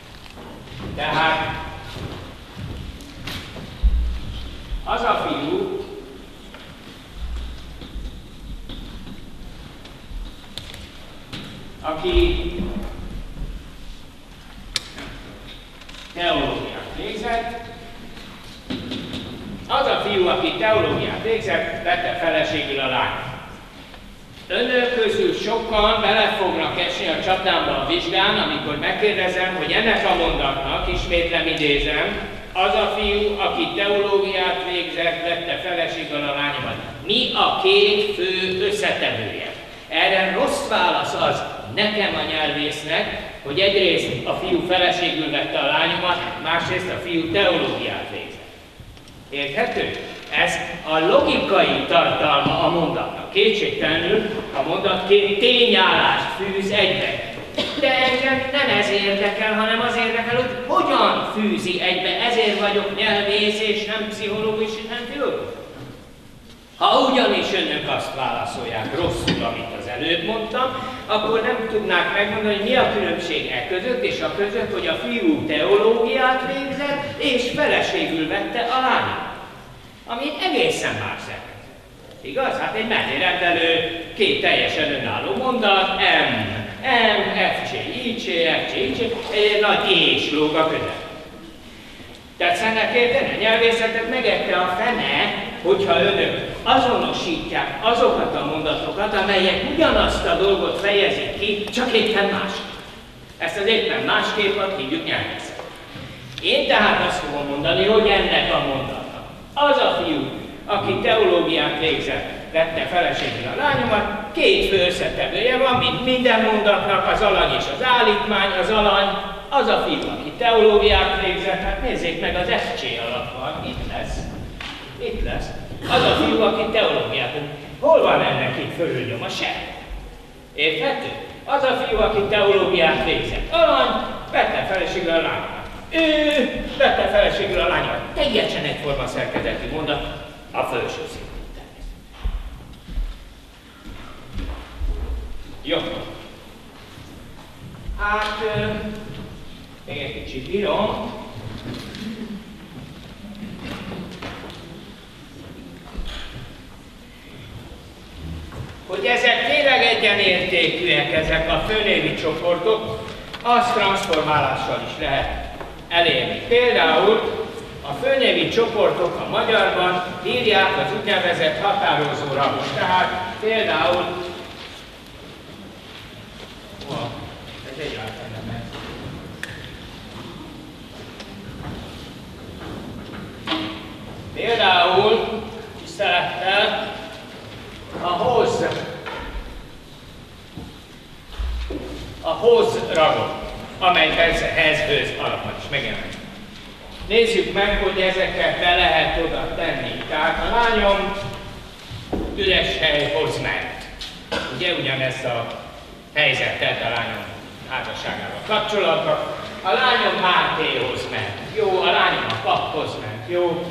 Tehát az a fiú, aki teológiát végzett, az a fiú, aki teológiát végzett, vette feleségül a lányt. Önök közül sokan bele fognak esni a csatámba a vizsgán, amikor megkérdezem, hogy ennek a mondatnak, ismétlem idézem, az a fiú, aki teológiát végzett, vette feleségül a lányomat. Mi a két fő összetevője? Erre rossz válasz az nekem a nyelvésznek, hogy egyrészt a fiú feleségül vette a lányomat, másrészt a fiú teológiát végzett. Érthető? Ez a logikai tartalma a mondatnak. Kétségtelenül a mondat két tényállást fűz egybe. De engem nem ez érdekel, hanem az érdekel, hogy hogyan fűzi egybe. Ezért vagyok nyelvész, és nem pszichológus, és nem filozófus. Ha ugyanis önök azt válaszolják rosszul, amit az előbb mondtam, akkor nem tudnák megmondani, hogy mi a különbség e között, és a között, hogy a fiú teológiát végzett, és feleségül vette a lányát. Ami egészen más szerkezet. Igaz? Hát egy mellé rendelő, két teljesen önálló mondat, M, M, F, C, I, C, F, C, I, C, egy nagy és lóg a között. Tetszenek érteni? A nyelvészetet megette a fene, hogyha önök azonosítják azokat a mondatokat, amelyek ugyanazt a dolgot fejezik ki, csak éppen másképp. Ezt az éppen másképpet hívjuk nyelvészet. Én tehát azt fogom mondani, hogy ennek a mondatnak az a fiú, aki teológiát végzett, vette feleségül a lányomat, két fő összetevője van, mint minden mondatnak, az alany és az állítmány, az alany, az a fiú, aki teológiát végzett, hát nézzék meg, az F C alatt van, itt lesz, itt lesz. Az a fiú, aki teológiát végzett. Hol van ennek itt fölülnyoma? Se. Érthető? Az a fiú, aki teológiát végzett. Alany, vette feleségül a lányomat. Ő vette feleségül a lányomat. Teljesen egyforma szerkezetű mondat a felső szinten. Jó. Hát, még egy kicsit írom. Hogy ezek tényleg egyenértékűek, ezek a főnévi csoportok, azt transformálással is lehet elérni. Például a főnévi csoportok a magyarban írják az úgynevezett határozó ragot. Tehát például oh, ez egyáltalán nem ez. Például tisztelettel a hoz, a hoz ragot, amely persze hez-höz alapban is megjelenik. Nézzük meg, hogy ezeket be lehet oda tenni. Tehát a lányom üres helyhoz ment. Ugye ugyanezt a helyzetet a lányom házasságával kapcsolatban. A lányom Mátéhoz ment. Jó, a lányom a paphoz ment. Jó.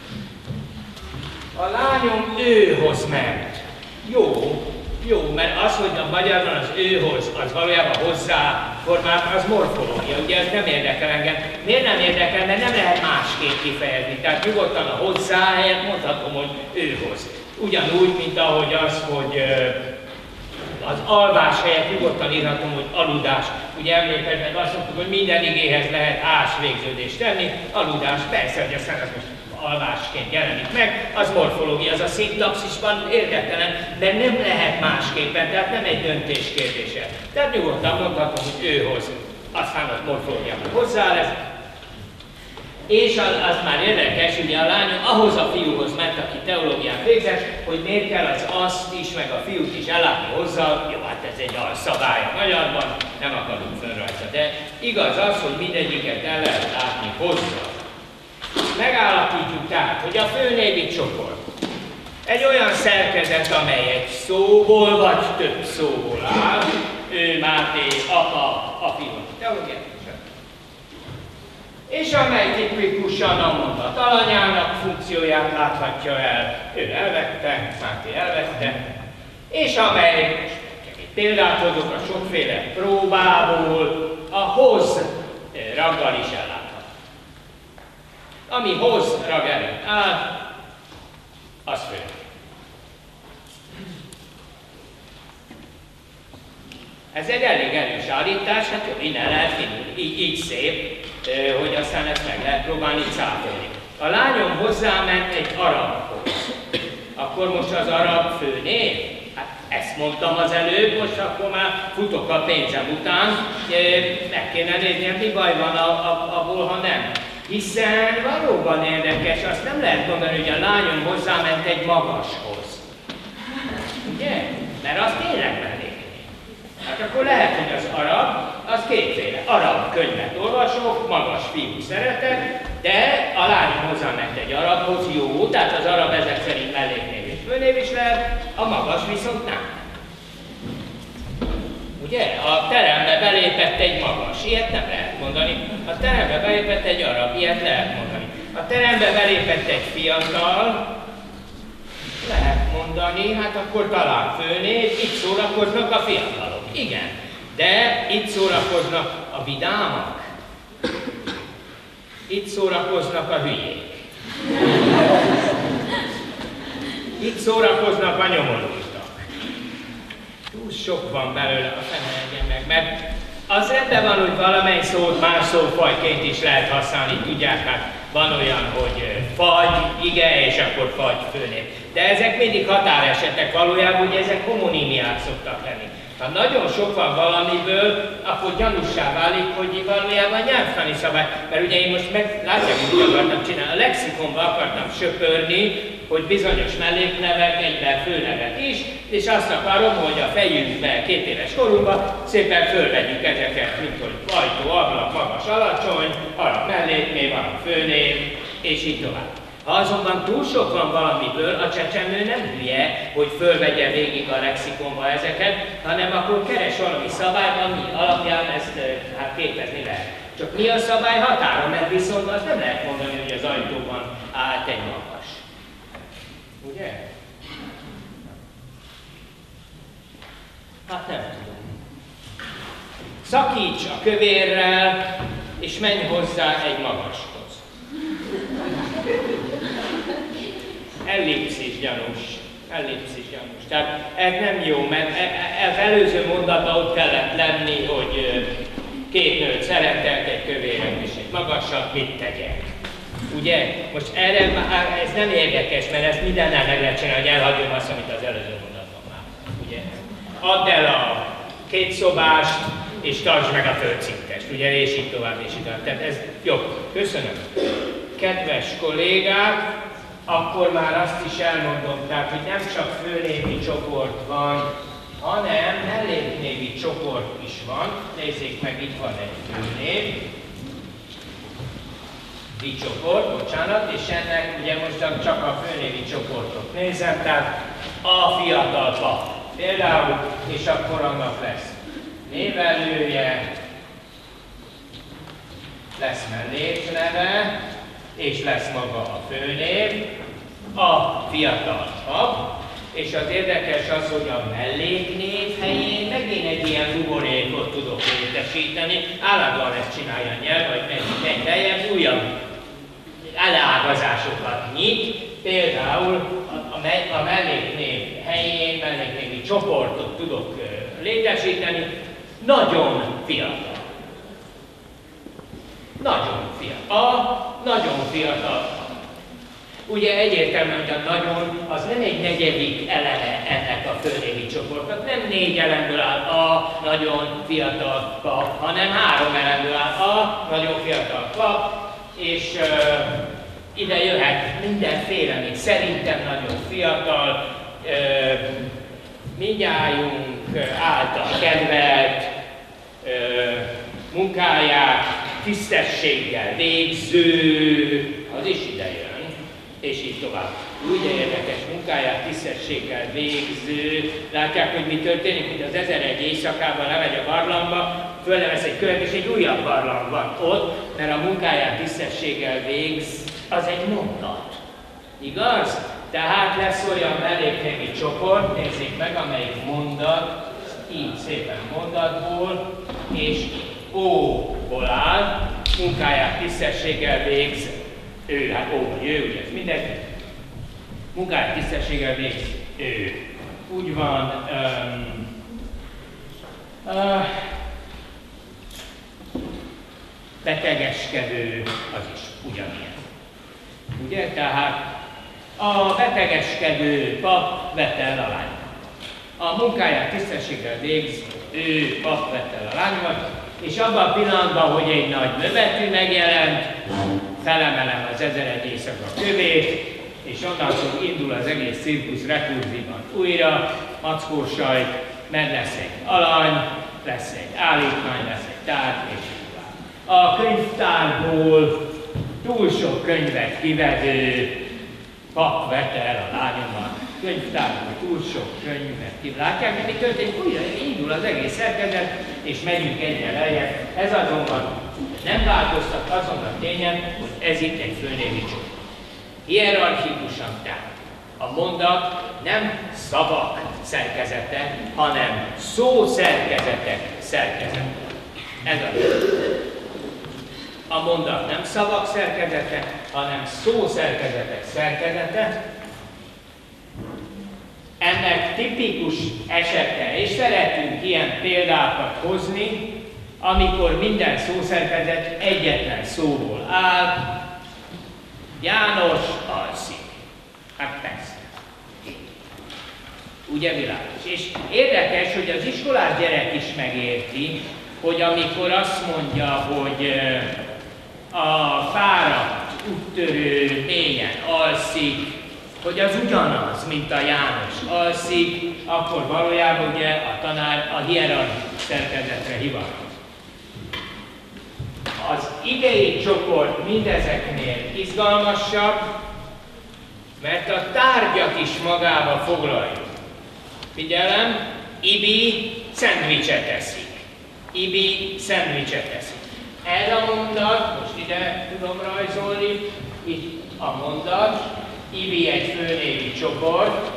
A lányom őhoz ment. Jó, jó, mert az, hogy a magyarban az őhoz, az valójában hozzá formát, az morfológia, ugye ez nem érdekel engem. Miért nem érdekel? Mert nem lehet másképp kifejezni. Tehát nyugodtan a hozzá helyett mondhatom, hogy őhoz. Ugyanúgy, mint ahogy az, hogy az alvás helyett nyugodtan írhatom, hogy aludás. Ugye emlékeznek, azt mondtuk, hogy minden igéhez lehet ás végződést tenni, aludás, persze, hogy aztán az most alvásként jelenik meg, az morfológia, az a szintaxisban érdektelen, de nem lehet másképpen, tehát nem egy döntés kérdése. Tehát nyugodtan mondhatom, hogy őhoz, aztán ott morfológiában hozzá lesz. És az, az már érdekes, ugye a lány ahhoz a fiúhoz ment, aki teológiát végzett, hogy miért kell az azt is, meg a fiút is ellátni hozzá. Jó, hát ez egy alszabály a magyarban, nem akarunk fönn rajta. De igaz az, hogy mindegyiket el lehet látni hozzá. Megállapítjuk tehát, hogy a főnévi csoport egy olyan szerkezet, amely egy szóból vagy több szóból áll, ő, Máté, apa, a fiú, teológiát. És amely tipikusan a mondat alanyának funkcióját láthatja el, ő elvette, Máté elvette, és amely, csak egy példát hozok a sokféle próbából, a hoz raggal is ellátható. Ami hoz rag előtt áll, az fő. Ez egy elég erős állítás, hát jó, innen lehet indulni, így, így szép, hogy aztán ezt meg lehet próbálni cáfolni. A lányom hozzáment egy arabhoz. Akkor most az arab főnév? Hát ezt mondtam az előbb, most akkor már futok a pénzem után, meg kéne nézni, mi baj van abból, ha nem. Hiszen valóban érdekes, azt nem lehet mondani, hogy a lányom hozzáment egy magashoz. Ugye? Mert az tényleg melléknév. Hát akkor lehet, hogy az arab, az kétféle. Arab könyvet olvasok, magas fiú szeretek, de a lányom hozzáment egy arabhoz, jó, tehát az arab ezek szerint melléknév és főnév is lehet, a magas viszont nem. Ugye? A terembe belépett egy magas, ilyet nem lehet mondani. A terembe belépett egy arab, ilyet lehet mondani. A terembe belépett egy fiatal, lehet mondani, hát akkor talán főnév, itt szórakoznak a fiatalok. Igen, de itt szórakoznak a vidámak. Itt szórakoznak a hülyék. Itt szórakoznak a nyomorultak. Túl sok van belőle, azt nem legyen meg, mert az rendben van, hogy valamely szót más szófajként is lehet használni, tudják, hát van olyan, hogy fagy, ige, és akkor fagy főnév. De ezek mindig határesetek valójában, hogy ezek homonímiák szoktak lenni. Ha nagyon sok van valamiből, akkor gyanússá válik, hogy valójában nyelvtani szabály. Mert ugye én most meg, látják, mit akartam csinálni, a lexikonba akartam söpörni, hogy bizonyos melléknevek egyben főnevet is, és azt akarom, hogy a fejünkbe, két éves korunkban szépen fölvegyük ezeket, mint hogy ajtó, ablak, magas, alacsony, arra melléknév, arra főnév, és így tovább. Ha azonban túl sok van valamiből, a csecsemő nem hülye, hogy fölvegye végig a lexikonba ezeket, hanem akkor keres valami szabályt, ami alapján ezt hát képezni lehet. Csak mi a szabály határa, mert viszont azt nem lehet mondani, hogy az ajtóban állt egy magas. Ugye? Hát nem tudom. Szakíts a kövérrel, és menj hozzá egy magashoz. Ellipszis gyanús. Ellipszis gyanús. Tehát ez nem jó, mert az előző mondatban ott kellett lenni, hogy két nőt szeretek, egy kövéret és egy magasat, mit tegyek. Ugye? Most erre ez nem érdekes, mert ezt mindennel meg lehet csinálni, hogy elhagyom azt, amit az előző mondatban már. Ugye? Add el a két szobást, és tartsd meg a földszintest, ugye? És így tovább, és így tovább. Tehát ez jó. Köszönöm. Kedves kollégák, akkor már azt is elmondom, tehát, hogy nem csak főnévi csoport van, hanem melléknévi csoport is van. Nézzék meg, itt van egy főnév. Csoport, bocsánat, és ennek ugye most csak a főnévi csoportot nézem, tehát a fiatal pap például, és akkor annak lesz névelője, lesz mellékneve, és lesz maga a főnév, a fiatal pap, és az érdekes az, hogy a melléknév helyén megint egy ilyen buborékot tudok létesíteni, állandóan ezt csinálja a nyelv, vagy megy, megy lejjebb, újabb elágazásokat nyit, például a, a, a melléknév helyén melléknévi csoportot tudok uh, létesíteni, nagyon fiatal. Nagyon fiatal. A nagyon fiatal. Ugye egyértelműen, hogy a nagyon az nem egy negyedik eleme ennek a főnévi csoportnak, nem négy elemből áll a nagyon fiatal pap, hanem három elemből áll a nagyon fiatal pap, és uh, ide jöhet mindenféle, mint szerintem nagyon fiatal, uh, mindnyájunk által kedvelt uh, munkáját tisztességgel végző, az is ide jön, és így tovább. Úgy érdekes munkáját tisztességgel végző. Látják, hogy mi történik, hogy az ezer egy éjszakában lemegy a barlangba, fölvesz egy követ, és egy újabb barlang van ott, mert a munkáját tisztességgel végz, az egy mondat. Igaz? Tehát lesz olyan melléknévi csoport, nézzék meg, amelyik mondat, így szépen mondatból, és ó-ból áll, munkáját tisztességgel végz, ő, hát ó vagy ő, ugye ez mindegy, munkáját tisztességgel végz, ő. Úgy van, um, uh, betegeskedő, az is ugyanilyen. Ugye, tehát a betegeskedő pap vette el a lányt. A munkáját tisztességgel végz, ő pap vette el a lányomat, és abban a pillanatban, hogy egy nagy növetű megjelent, felemelem az ezered éjszaka kövét, és onnantól indul az egész cirkusz rekurzívan újra, mackós sajt, mert lesz egy alany, lesz egy állítmány, lesz egy tárgy, és a könyvtárból túl sok könyvet kivevő pap vette el a lányomat. Könyvtárból túl sok könyvet kivevő. Látják, mi történik? Újra indul az egész szerkezet, és megyünk egyre lejjebb. Ez azonban nem változtat azon a tényen, hogy ez itt egy fölnévi csoport. Hierarchikusan tehát a mondat nem szavak szerkezete, hanem szószerkezetek szerkezete. Ez a A mondat nem szavak szerkezete, hanem szószerkezetek szerkezete. Ennek tipikus esete, és szeretünk ilyen példákat hozni, amikor minden szószerkezet egyetlen szóból áll. János alszik. Hát persze. Ugye világos. És érdekes, hogy az iskolás gyerek is megérti, hogy amikor azt mondja, hogy a fáradt, úttörő mélyen alszik, hogy az ugyanaz, mint a János alszik, akkor valójában ugye a tanár a hierarchikus szerkezetre hivatkozik. Az igei csoport mindezeknél izgalmasabb, mert a tárgyat is magába foglalja. Figyelem, Ibi szendvicset eszik. Ibi szendvicset eszik. Ez a mondat, most ide tudom rajzolni, itt a mondat, Ibi egy főnévi csoport,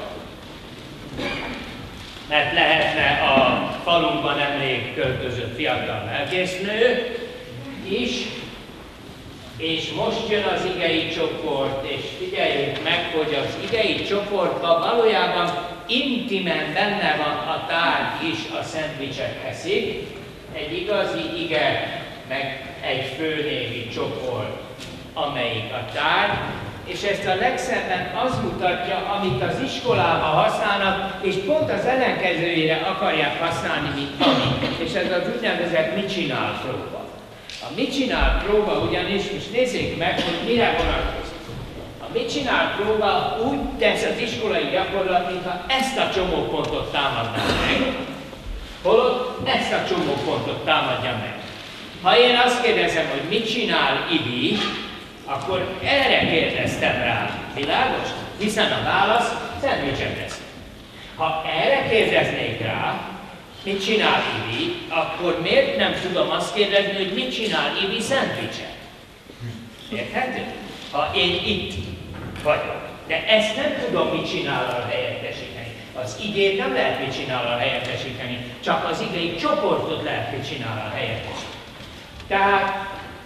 mert lehetne a falunkban nemrég költözött fiatal lelkésznő is, és most jön az igei csoport, és figyeljünk meg, hogy az igei csoportban valójában intimen benne van a tárgy is, a szendvicset eszik, egy igazi ige, meg egy főnévi csoport, amelyik a tárgy, és ezt a legszebben az mutatja, amit az iskolában használnak, és pont az ellenkezőjére akarják használni, mint ami. És ez az úgynevezett mit csinál próba. A mit csinál próba ugyanis, most nézzék meg, hogy mire vonatkozik. A mit csinál próba úgy tesz az iskolai gyakorlat, mintha ezt a csomópontot támadná meg, holott ezt a csomópontot támadja meg. Ha én azt kérdezem, hogy mit csinál Ibi, akkor erre kérdeztem rá. Világos? Hiszen a válasz szendvicset eszik. Ha erre kérdeznék rá, mit csinál Ibi, akkor miért nem tudom azt kérdezni, hogy mit csinál Ibi szendvicset? Érthető? Ha én itt vagyok, de ezt nem tudom, mit csinál helyettesíteni. Az igét nem lehet mit csinál helyettesíteni, csak az igei csoportot lehet mit csinál helyettesíteni. Tehát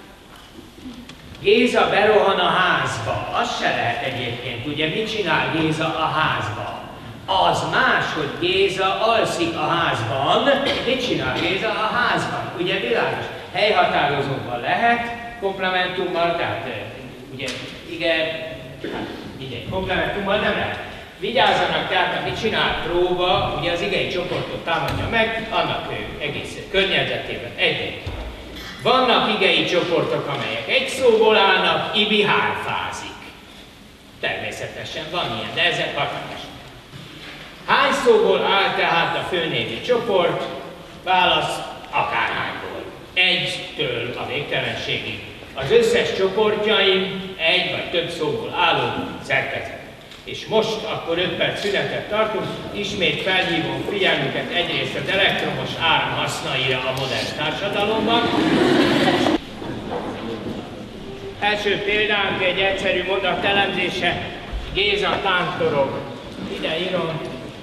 Géza berohan a házba, az se lehet egyébként, ugye mit csinál Géza a házba? Az más, hogy Géza alszik a házban, mit csinál Géza a házban? Ugye világos, helyhatározóban lehet, komplementummal, tehát ugye igen, hát igen, komplementummal nem lehet. Vigyázzanak tehát, mit csinál próba, ugye az igei csoportot támadja meg, annak ő egész környezetében egyébként. Vannak igei csoportok, amelyek egy szóból állnak, Ibi hárfázik. Természetesen van ilyen, de ezek hatalmas. Hány szóból áll tehát a főnévi csoport? Válasz, akárhányból. Egytől a végtelenségig. Az összes csoportjaim egy vagy több szóból álló szerkezet. És most akkor öt perc szünetet tartunk, ismét felhívom figyelmüket egyrészt az elektromos áram hasznaira a modern társadalomban. Első példánk egy egyszerű mondat elemzése, Géza tántorog. Ide írom.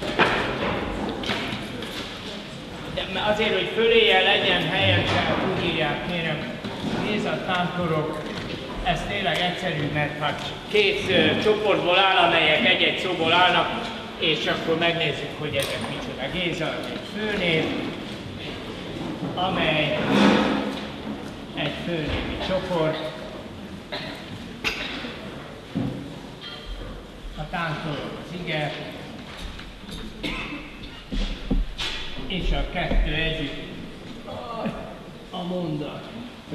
De azért, hogy föléje legyen helyesen, úgy írják, kérem, Géza tántorog. Ez tényleg egyszerű, mert hát két uh, csoportból áll, amelyek egy-egy szóból állnak, és akkor megnézzük, hogy ezek micsoda. Géza egy főnév, amely egy főnévi csoport. A tántorog az ige. és a kettő együtt a mondat.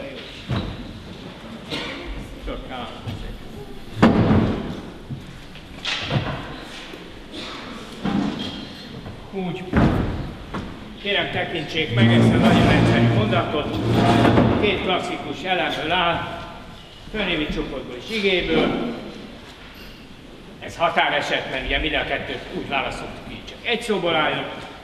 Úgy. Kérem, tekintsék meg ezt a nagyon egyszerű mondatot. Két klasszikus elemből áll, fölnévi csoportból és igéből. Ez határeset, mert ugye mind a kettőt úgy választottuk, így csak egy szóból álljon.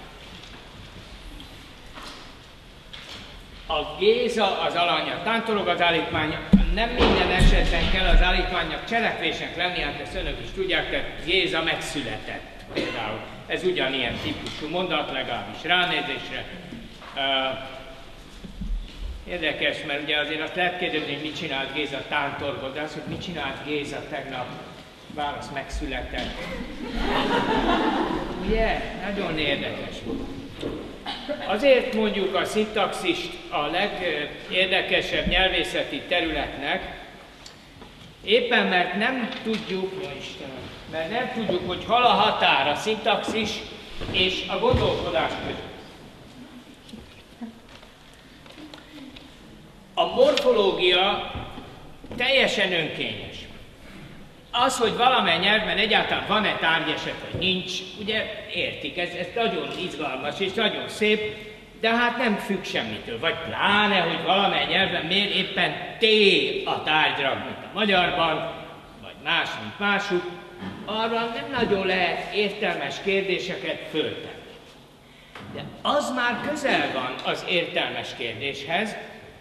A Géza az alanya, tántorog az állítmány, nem minden esetben kell az állítmánynak cselekvésnek lenni, hát ezt önök is tudják, tehát Géza megszületett például. Ez ugyanilyen típusú mondat, legalábbis ránézésre. Uh, érdekes, mert ugye azért azt lehet kérdezni, hogy mit csinált Géza tántorgott, de az, hogy mit csinált Géza tegnap, válasz megszületett. Ugye? Nagyon érdekes. Azért mondjuk a szintaxist a legérdekesebb nyelvészeti területnek, éppen mert nem tudjuk, ja Istenem, mert nem tudjuk, hogy hol a határ a szintaxis és a gondolkodás között. A morfológia teljesen önkényes. Az, hogy valamely nyelvben egyáltalán van-e tárgyeset, vagy nincs, ugye értik, ez, ez nagyon izgalmas és nagyon szép, de hát nem függ semmitől. Vagy pláne, hogy valamely nyelvben miért éppen T a tárgyrag, mint a magyarban, vagy más, mint másuk, arra nem nagyon lehet értelmes kérdéseket föltenni. De az már közel van az értelmes kérdéshez,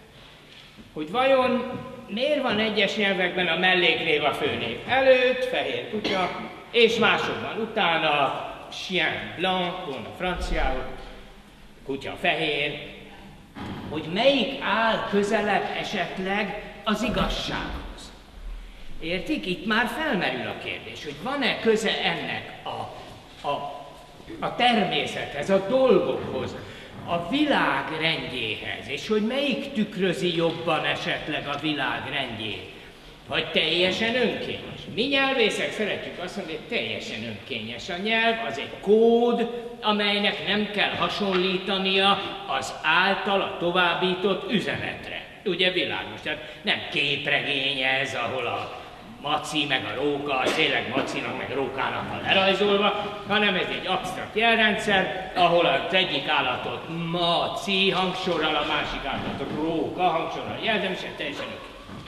hogy vajon miért van egyes nyelvekben a melléknév a főnév előtt, fehér kutya, és másokban utána chien blanc, volna franciául, kutya fehér, hogy melyik áll közelebb esetleg az igazsághoz. Értik? Itt már felmerül a kérdés, hogy van-e köze ennek a, a, a természethez, a dolgokhoz, a világ rendjéhez, és hogy melyik tükrözi jobban esetleg a világ rendjét, vagy teljesen önkényes. Mi nyelvészek szeretjük azt mondani, hogy teljesen önkényes a nyelv, az egy kód, amelynek nem kell hasonlítania az általa továbbított üzenetre. Ugye világos, tehát nem képregény ez, ahol a maci, meg a róka, a tényleg macinak, meg rókának van lerajzolva, hanem ez egy absztrakt jelrendszer, ahol az egyik állatot maci hangsorral, a másik állatot róka hangsorral jelzem, és teljesen ökény.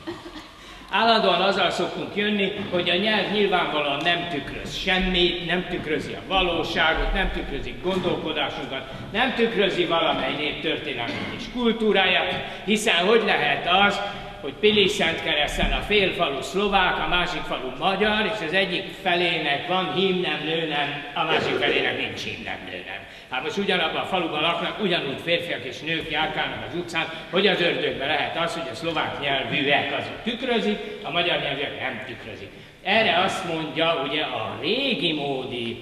Állandóan azzal szoktunk jönni, hogy a nyelv nyilvánvalóan nem tükröz semmit, nem tükrözi a valóságot, nem tükrözi gondolkodásunkat, nem tükrözi valamely nép történelmét és kultúráját, hiszen hogy lehet az, hogy Pilis-Szentkereszten a fél falu szlovák, a másik falu magyar, és az egyik felének van hímnem, nőnem, a másik felének nincs hímnem, nőnem. Hát most ugyanabban a faluban laknak, ugyanúgy férfiak és nők járkálnak az utcán, hogy az ördögben lehet az, hogy a szlovák nyelvűek azok tükrözik, a magyar nyelvűek nem tükrözik. Erre azt mondja ugye a régi módi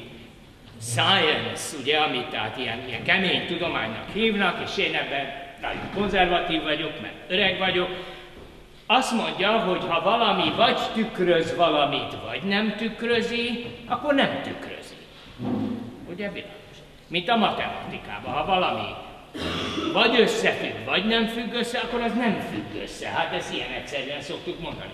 science, ugye, amit tehát ilyen, ilyen kemény tudománynak hívnak, és én ebben nagyon konzervatív vagyok, mert öreg vagyok, azt mondja, hogy ha valami vagy tükröz valamit, vagy nem tükrözi, akkor nem tükrözi. Ugye világos? Mint a matematikában, ha valami vagy összefügg, vagy nem függ össze, akkor az nem függ össze. Hát ezt ilyen egyszerűen szoktuk mondani.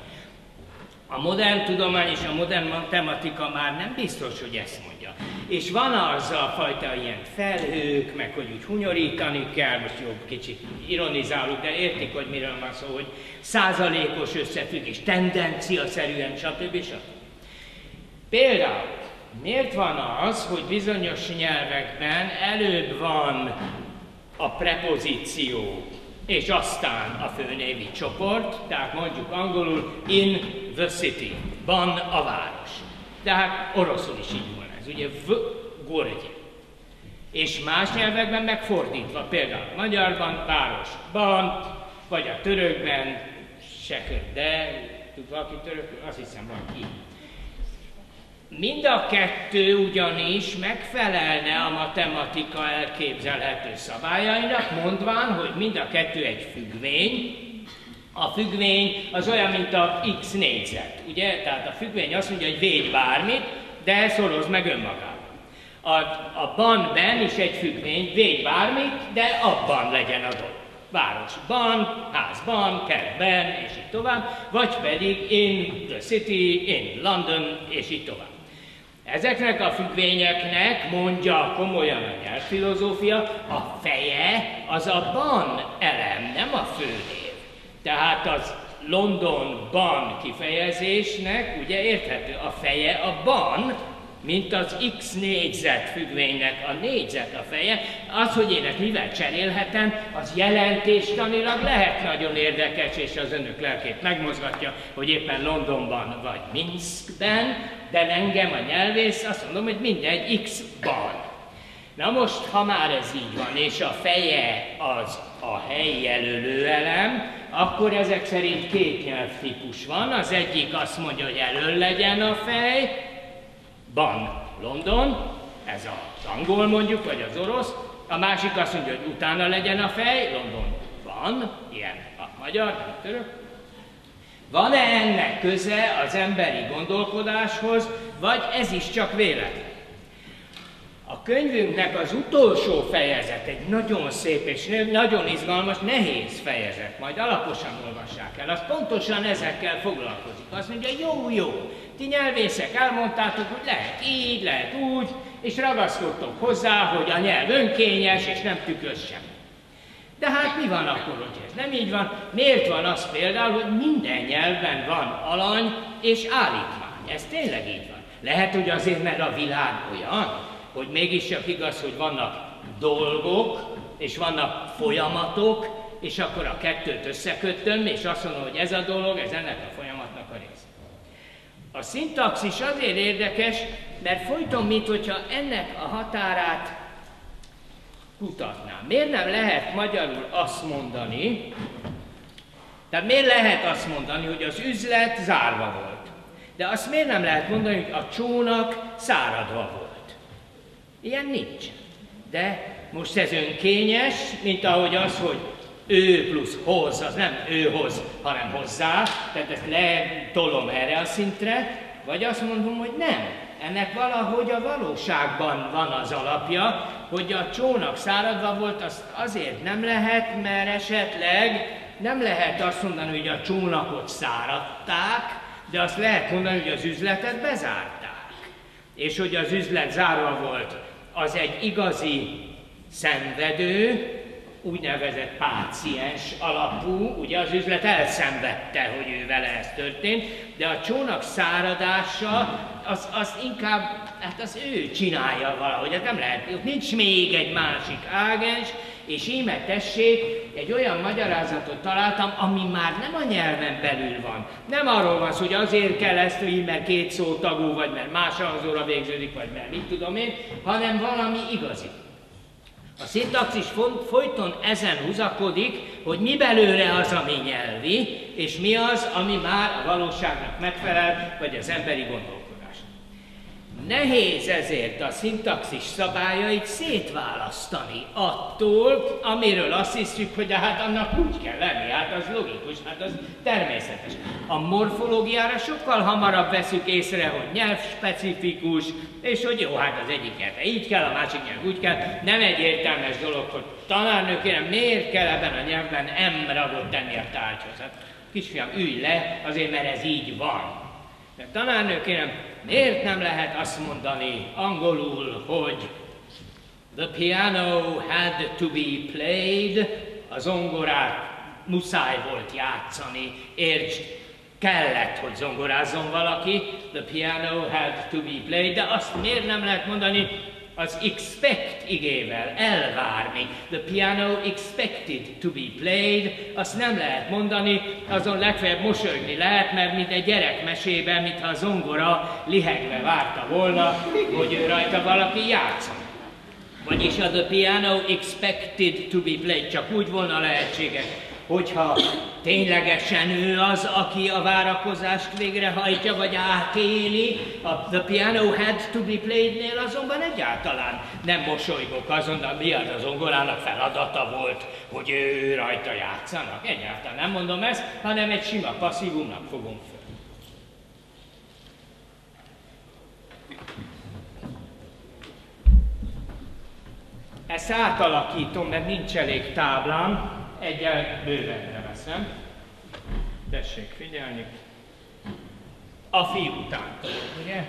A modern tudomány és a modern matematika már nem biztos, hogy ezt mondja. És van az a fajta ilyen felhők, meg hogy úgy hunyorítani kell, most jó, kicsit ironizálunk, de értik, hogy miről van szó, hogy százalékos összefüggés, tendenciaszerűen, stb. stb. Például, miért van az, hogy bizonyos nyelvekben előbb van a prepozíció, és aztán a főnévi csoport, tehát mondjuk angolul in the city, van a város. Tehát oroszul is így van ez, ugye v gorgye. És más nyelvekben megfordítva, például magyarban városban, vagy a törökben sekör, de tud valaki törökül? Azt hiszem van ki. Mind a kettő ugyanis megfelelne a matematika elképzelhető szabályainak, mondván, hogy mind a kettő egy függvény. A függvény az olyan, mint a x négyzet, ugye? Tehát a függvény azt mondja, hogy védj bármit, de szorozd meg önmagában. A, a ban-ben is egy függvény, védj bármit, de abban legyen a dolog. Városban, házban, kertben, és így tovább, vagy pedig in the city, in London, és így tovább. Ezeknek a függvényeknek, mondja komolyan a nyelvfilozófia, a feje az a ban elem, nem a főnév. Tehát az Londonban kifejezésnek, ugye érthető, a feje a ban, mint az x négyzet függvénynek a négyzet a feje, az, hogy én ezt mivel cserélhetem, az jelentéstanilag lehet nagyon érdekes, és az önök lelkét megmozgatja, hogy éppen Londonban vagy Minskben, de engem a nyelvész azt mondom, hogy mindegy, x-ban. Na most, ha már ez így van, és a feje az a helyjelölő elem, akkor ezek szerint két nyelvtípus van. Az egyik azt mondja, hogy elől legyen a fej, ban London, ez az angol mondjuk, vagy az orosz. A másik azt mondja, hogy utána legyen a fej, London van, ilyen a magyar, nem török. Van-e ennek köze az emberi gondolkodáshoz, vagy ez is csak véletlen? A könyvünknek az utolsó fejezet, egy nagyon szép és nagyon izgalmas, nehéz fejezet, majd alaposan olvassák el, az pontosan ezekkel foglalkozik. Azt mondja, jó, jó, ti nyelvészek elmondtátok, hogy lehet így, lehet úgy, és ragaszkodtok hozzá, hogy a nyelv önkényes, és nem tükröz semmi. De hát mi van akkor, hogy ez nem így van? Miért van az például, hogy minden nyelvben van alany és állítmány? Ez tényleg így van. Lehet, hogy azért, mert a világ olyan, hogy mégiscsak igaz, hogy vannak dolgok, és vannak folyamatok, és akkor a kettőt összekötöm, és azt mondom, hogy ez a dolog, ez ennek a folyamatnak a része. A szintaxis azért érdekes, mert folyton, mint hogyha ennek a határát kutatnám. Miért nem lehet magyarul azt mondani, tehát miért lehet azt mondani, hogy az üzlet zárva volt? De azt miért nem lehet mondani, hogy a csónak száradva volt? Ilyen nincs. De most ez önkényes, mint ahogy az, hogy ő plusz hoz, az nem ő hoz, hanem hozzá, tehát ezt letolom erre a szintre, vagy azt mondom, hogy nem. Ennek valahogy a valóságban van az alapja, hogy a csónak száradva volt, azt azért nem lehet, mert esetleg nem lehet azt mondani, hogy a csónakot száradták, de azt lehet mondani, hogy az üzletet bezárták. És hogy az üzlet zárva volt, az egy igazi szenvedő, úgynevezett páciens alapú, ugye az üzlet elszenvedte, hogy ő vele ez történt, de a csónak száradása, az, az inkább, hát az ő csinálja valahogy, hát nem lehet, ott nincs még egy másik ágens, és íme tessék, egy olyan magyarázatot találtam, ami már nem a nyelven belül van. Nem arról van szó, hogy azért kell ezt így, mert két szó tagú, vagy mert másodszorra végződik, vagy mert mit tudom én, hanem valami igazi. A szintaxis folyton ezen húzakodik, hogy mi belőle az, ami nyelvi, és mi az, ami már a valóságnak megfelel, vagy az emberi gondolkodás. Nehéz ezért a szintaxis szabályait szétválasztani attól, amiről azt hiszük, hogy hát annak úgy kell lenni, hát az logikus, hát az természetes. A morfológiára sokkal hamarabb veszük észre, hogy nyelvspecifikus, és hogy jó, hát az egyik nyelv így kell, a másik nyelv úgy kell. Nem egy értelmes dolog, hogy tanárnő kérem, miért kell ebben a nyelvben M-ragot tenni a tárgyhoz? Hát, kisfiam, ülj le, azért, mert ez így van. De tanárnő kérem, miért nem lehet azt mondani angolul, hogy the piano had to be played, a zongorát muszáj volt játszani, értsd, kellett, hogy zongorázzon valaki, the piano had to be played, de azt miért nem lehet mondani az expect igével, elvárni. The piano expected to be played, azt nem lehet mondani, azon legfeljebb mosolyogni lehet, mert mint egy gyerekmesében, mintha a zongora lihegve várta volna, hogy ő rajta valaki játszon. Vagyis a the piano expected to be played, csak úgy volna lehetséges, hogyha ténylegesen ő az, aki a várakozást végrehajtja, vagy átéli, a the piano had to be played-nél azonban egyáltalán nem mosolygok azon, de mi az a zongorának feladata volt, hogy ő rajta játszanak. Egyáltalán nem mondom ezt, hanem egy sima passzívumnak fogom föl. Ezt átalakítom, mert nincs elég táblám, egyel bővenre veszem. Tessék figyelni. A fiú tántorok, ugye?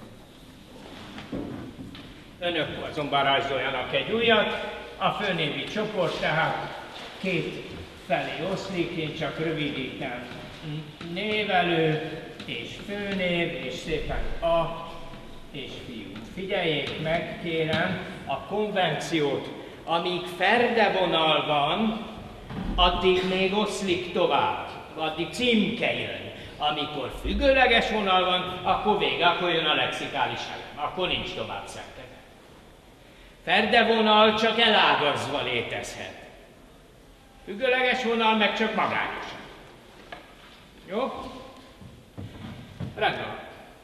Önök azonban rajzoljanak egy újat. A főnévi csoport tehát két felé oszlik, én csak rövidítem. Névelő és főnév, és szépen a és fiú. Figyeljék meg, kérem, a konvenciót, amíg ferdevonal van, addig még oszlik tovább, addig címke jön. Amikor függőleges vonal van, akkor vége, akkor jön a lexikális elem, akkor nincs tovább szerkezet. Ferdevonal csak elágazva létezhet. Függőleges vonal meg csak magányosan. Jó? Rendben.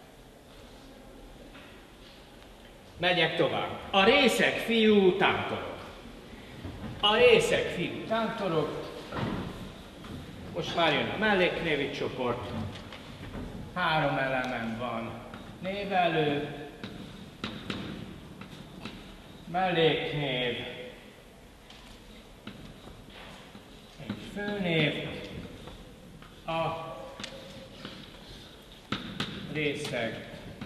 Megyek tovább. A részeg fiú tántorok. A részeg fiú tántorok. Most már jön a melléknévi csoport. Három elemem van. Névelő, melléknév és főnév. A részeg.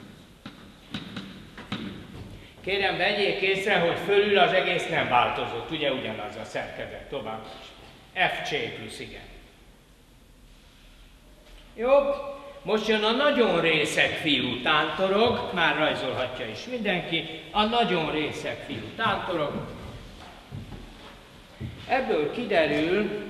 Kérem, vegyék észre, hogy fölül az egész nem változott, ugye ugyanaz a szerkezet, tovább is. ef cé plusz, igen. Jó, most jön a nagyon részeg fiú tántorog, már rajzolhatja is mindenki, a nagyon részeg fiú tántorog. Ebből kiderül,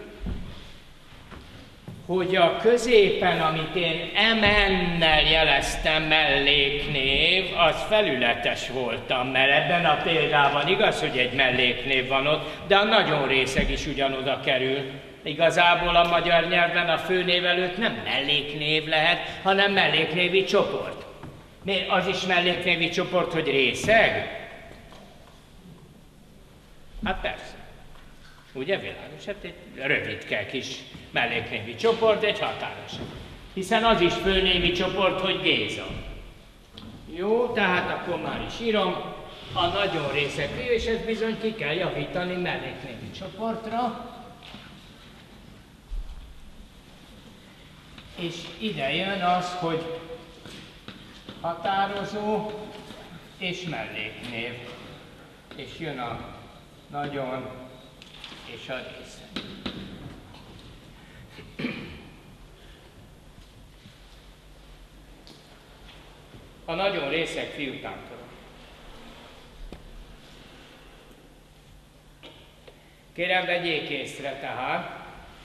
hogy a középen, amit én em-nel jeleztem melléknév, az felületes voltam, mert ebben a példában igaz, hogy egy melléknév van ott, de a nagyon részeg is ugyanoda kerül. Igazából a magyar nyelvben a főnév előtt nem melléknév lehet, hanem melléknévi csoport. Miért az is melléknévi csoport, hogy részeg? Hát persze. Ugye világos? Hát egy rövidke kis melléknévi csoport, egy határos. Hiszen az is főnévi csoport, hogy Géza. Jó, tehát akkor már is írom. A nagyon részeg fiú, és ezt bizony ki kell javítani melléknévi csoportra. És ide jön az, hogy határozó és melléknév. És jön a nagyon és a részeg. A nagyon részeg fiú tántorok. Kérem, vegyék észre tehát,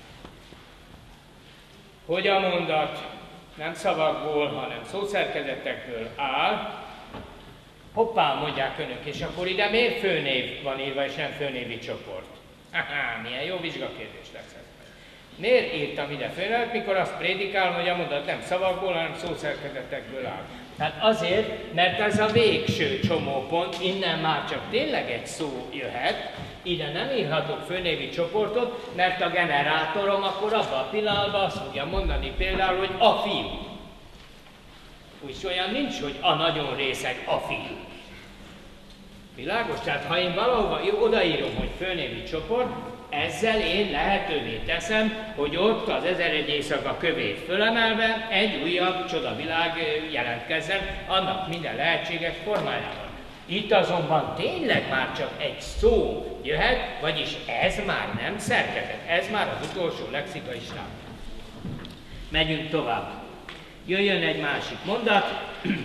hogy a mondat nem szavakból, hanem szószerkezetekből áll. Hoppá, mondják önök, és akkor ide miért főnév van írva, és nem főnévi csoport? Haha, milyen jó vizsgakérdés lesz ez. Miért írtam ide főnevet, mikor azt prédikálom, hogy a mondat nem szavakból, hanem szószerkezetekből áll? Tehát azért, mert ez a végső csomópont, innen már csak tényleg egy szó jöhet, ide nem írhatok főnévi csoportot, mert a generátorom akkor abban a pillanatban azt fogja mondani például, hogy a fiú. Úgy olyan nincs, hogy a nagyon részeg a fiú. Világos? Tehát ha én valahova odaírom, hogy főnévi csoport, ezzel én lehetővé teszem, hogy ott az ezeregy éjszaka kövét fölemelve egy újabb csodavilág jelentkezzen, annak minden lehetséges formájában. Itt azonban tényleg már csak egy szó jöhet, vagyis ez már nem szerkezet, ez már az utolsó lexikai stáb. Megyünk tovább. Jöjjön egy másik mondat,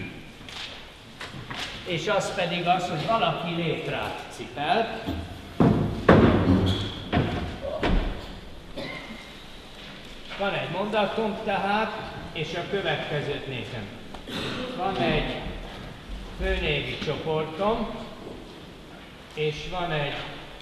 és az pedig az, hogy valaki létrát cipel. Van egy mondatom tehát, és a következőt nézem. Van egy főnévi csoportom, és van egy,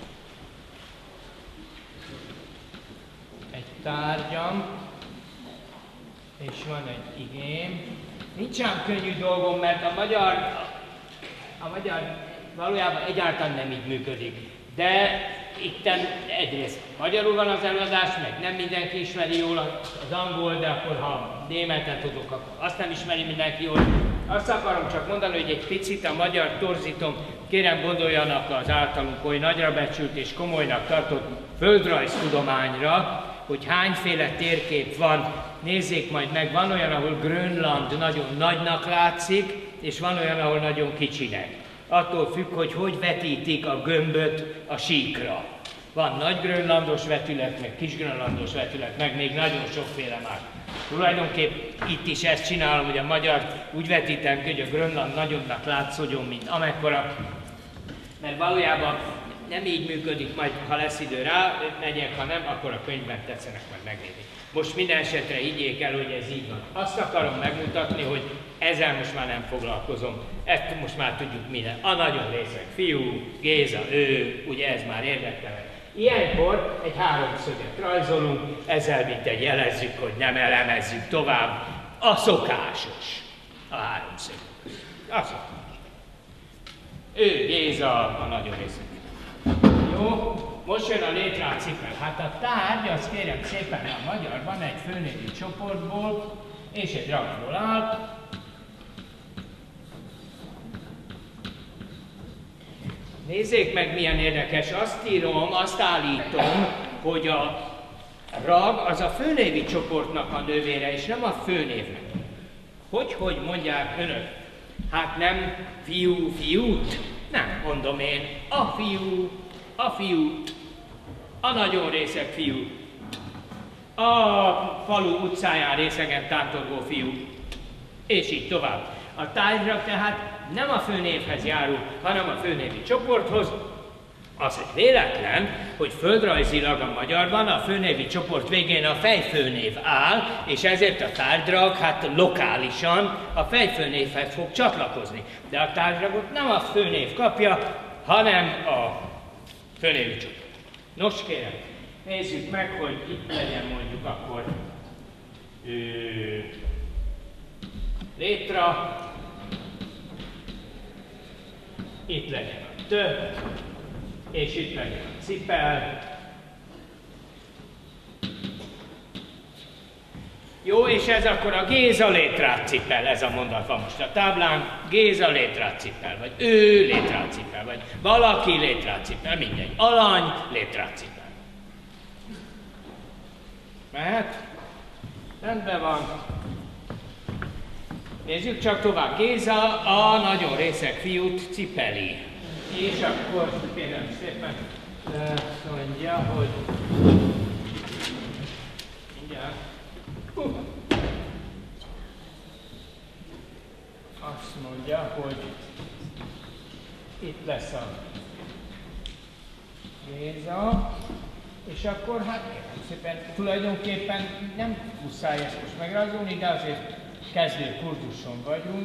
egy tárgyam, és van egy igém. Nincs ám könnyű dolgom, mert a magyar, a magyar valójában egyáltalán nem így működik. De itten egyrészt magyarul van az előadás, meg nem mindenki ismeri jól az angol, de akkor ha németet tudok, akkor azt nem ismeri mindenki jól. Azt akarom csak mondani, hogy egy picit a magyar torzítom, kérem gondoljanak az általunk oly nagyra becsült és komolynak tartott földrajztudományra, hogy hányféle térkép van. Nézzék majd meg, van olyan, ahol Grönland nagyon nagynak látszik, és van olyan, ahol nagyon kicsinek. Attól függ, hogy hogy vetítik a gömböt a síkra. Van nagy grönlandos vetület, meg kis grönlandos vetület, meg még nagyon sokféle más. Tulajdonképp itt is ezt csinálom, hogy a magyar úgy vetítem ki, hogy a Grönland nagyobbnak látszódjon, mint amekkora, mert valójában nem így működik, majd ha lesz idő rá, megyek, ha nem, akkor a könyvben tetszenek majd megnézni. Most minden esetre higgyék el, hogy ez így van. Azt akarom megmutatni, hogy ezzel most már nem foglalkozom. Ezt most már tudjuk minden. A nagyon részeg fiú, Géza, ő, ugye ez már érdekel. Ilyenkor egy háromszöget rajzolunk, ezzel mint egy jelezzük, hogy nem elemezzük tovább. A szokásos, a háromszög. A szokásos. Ő, Géza, a nagyon részeg. Jó, most jön a létrátcipel. Hát a tárgy, azt kérem szépen, a magyarban egy főnévi csoportból és egy ragból áll. Nézzék meg, milyen érdekes. Azt írom, azt állítom, hogy a rag az a főnévi csoportnak a növére, és nem a főnévnek. Hogy, hogy mondják önök? Hát nem fiú fiút? Nem, mondom én. A fiú, a fiút, a nagyon részeg fiú, a falu utcáján részegen tántorgó fiú, és így tovább. A tárgyra tehát nem a főnévhez járul, hanem a főnévi csoporthoz. Az egy véletlen, hogy földrajzilag a magyarban a főnévi csoport végén a fejfőnév áll, és ezért a tárgydrag hát lokálisan a fejfőnévhez fog csatlakozni. De a tárgydragot nem a főnév kapja, hanem a főnévi csoport. Nos kérem, nézzük meg, hogy itt legyen mondjuk akkor ö, létra, itt legyen a tö, és itt legyen a cipel. Jó, és ez akkor a Géza létrátcipel, ez a mondat van most a táblán. Géza létrátcipel, vagy ő létrátcipel, vagy valaki létrátcipel, mindegy. Alany létrátcipel. Mehet? Rendben van. Nézzük csak tovább. Géza a nagyon részeg fiút cipeli. És akkor kérem szépen azt mondja, hogy mindjárt. Uh. Azt mondja, hogy itt lesz a Géza, és akkor hát kérem szépen, tulajdonképpen nem muszáj ezt most megrajzolni, de azért kezdő kurzuson vagyunk.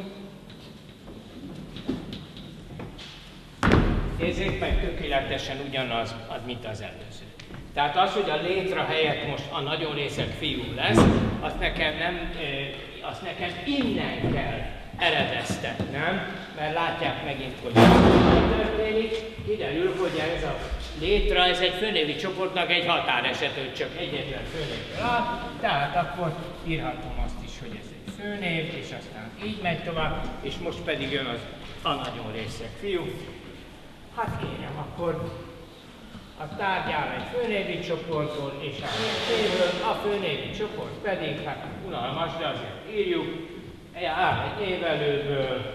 Nézzék meg, tökéletesen ugyanaz, az, mint az előző. Tehát az, hogy a létra helyett most a nagyon részeg fiú lesz, azt nekem, nem, azt nekem innen kell eredeztetnem, mert látják megint, hogy mi történik. Kiderül, hogy ez a létra, ez egy főnévi csoportnak egy határeset, hogy csak egyetlen főnévből áll, tehát akkor írhatom azt is, hogy ez egy főnév, és aztán így megy tovább, és most pedig jön az a nagyon részeg fiú. Hát kérem, akkor a tárgy áll egy főnévi csoportból, és a névből, a főnévi csoport pedig, hát unalmas, de azért írjuk, áll egy névelőből,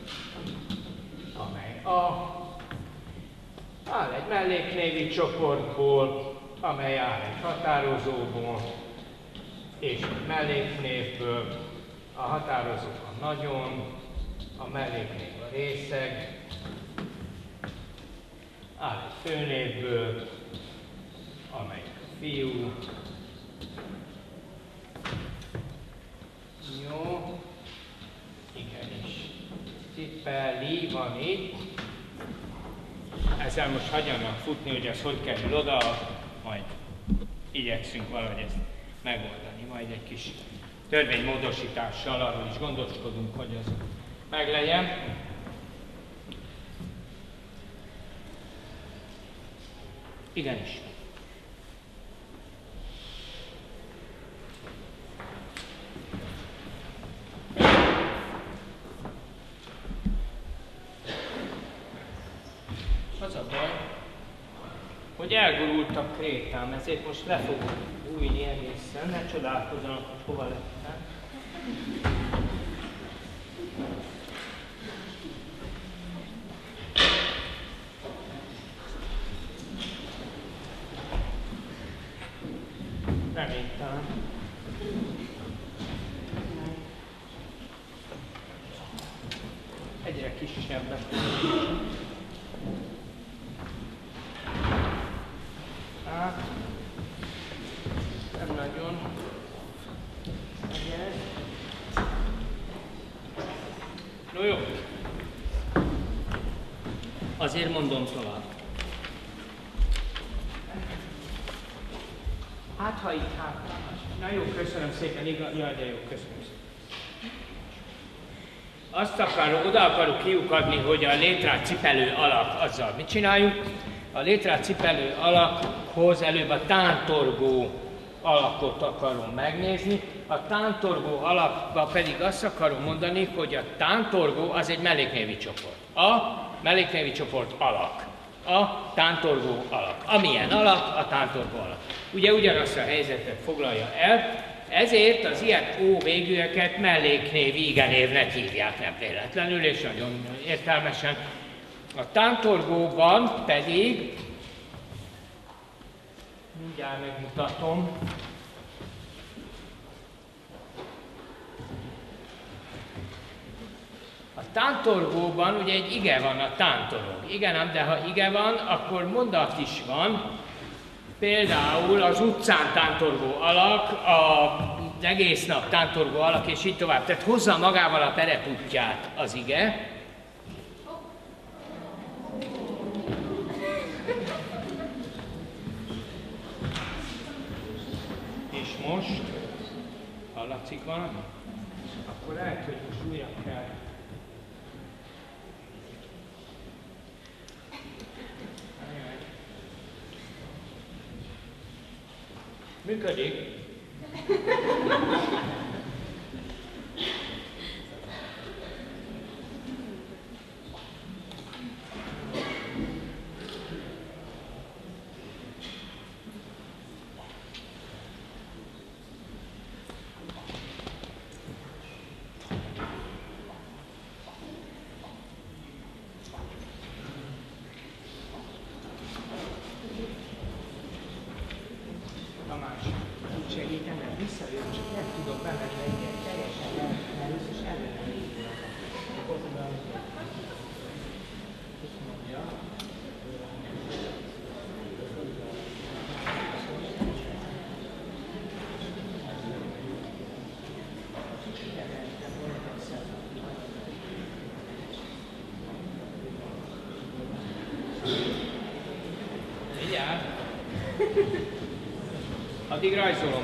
amely a, áll egy melléknévi csoportból, amely áll egy határozóból, és egy melléknévből, a határozók a nagyon, a melléknév a részeg, áll egy főnévből, amely a fiú. Jó. Igenis. Cipeli van itt. Ezzel most hagyjanak futni, hogy ez hogy kerül oda, majd igyekszünk valahogy ezt megoldani. Majd egy kis törvénymódosítással arról is gondoskodunk, hogy ez meglegyen. Igenis. hogy elgurultak krétám, ezért most le fogok bújni egészen, ne csodálkozzanak, hogy hova lettem. Reménytelen. Egyre kisebbek. Hát, nem nagyon. Egyes. No jó. Azért mondom tovább. Hát, ha itt, hát. Na jó, köszönöm szépen, igaz, jaj, de jó, köszönöm szépen. Azt akarok, oda akarok kiukadni, hogy a létrát cipelő alak, azzal mit csináljuk? A létrát cipelő alakhoz előbb a tántorgó alakot akarom megnézni. A tántorgó alakba pedig azt akarom mondani, hogy a tántorgó az egy melléknévi csoport. A melléknévi csoport alak. A tántorgó alak. Amilyen alak, a tántorgó alak. Ugye ugyanazt a helyzetet foglalja el, ezért az ilyen ó végűeket melléknévi igenévnek hívják, nem véletlenül, és nagyon értelmesen. A tántorgóban pedig, mindjárt megmutatom, a tántorgóban ugye egy ige van, a tántorog. Igen, ám, de ha ige van, akkor mondat is van. Például az utcán tántorgó alak, az egész nap tántorgó alak, és így tovább. Tehát hozza magával a terepútját az ige. És most, hallatszik valami? Akkor lehet, hogy most újra kell. Működik. Addig rajzolom.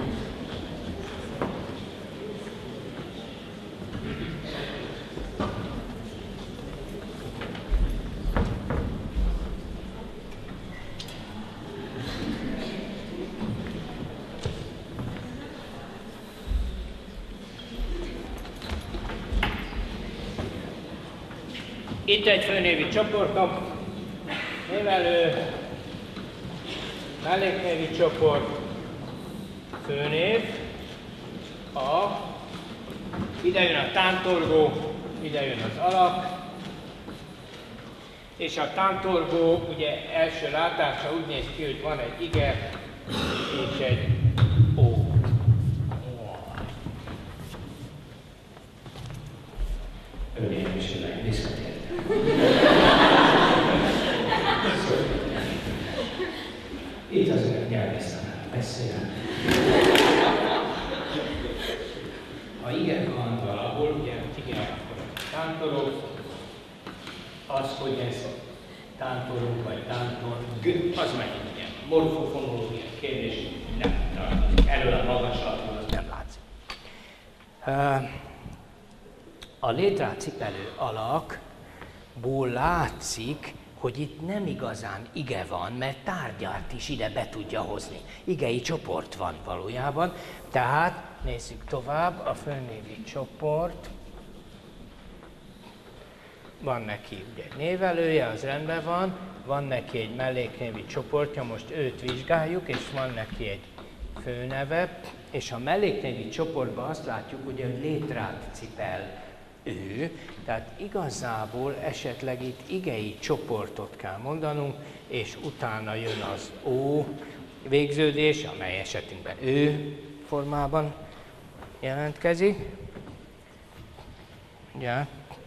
Itt egy főnévi csoportom, névelő, melléknévi csoport, főnév, a, ide jön a tántorgó, ide jön az alak, és a tántorgó ugye első látásra úgy néz ki, hogy van egy ige és egy ó. Önnél is meg visszatértem. Itt az ön nyelvésztanár beszél. Ha igen van valahol, ugye igen, akkor tántorog, az, hogy ez tántorog vagy tántorg, az megint ugye morfofonológiai kérdés, nem találkozik. Elől a magaslatról az nem látszik. A létrát cipelő alakból látszik, hogy itt nem igazán ige van, mert tárgyát is ide be tudja hozni. Igei csoport van valójában, tehát nézzük tovább, a főnévi csoport. van neki ugye egy névelője, az rendben van, van neki egy melléknévi csoportja, most őt vizsgáljuk, és van neki egy főneve, és a melléknévi csoportban azt látjuk, ugye, hogy létrát cipel ő, tehát igazából esetleg itt igei csoportot kell mondanunk, és utána jön az ó végződés, amely esetünkben ő formában jelentkezik. Ja.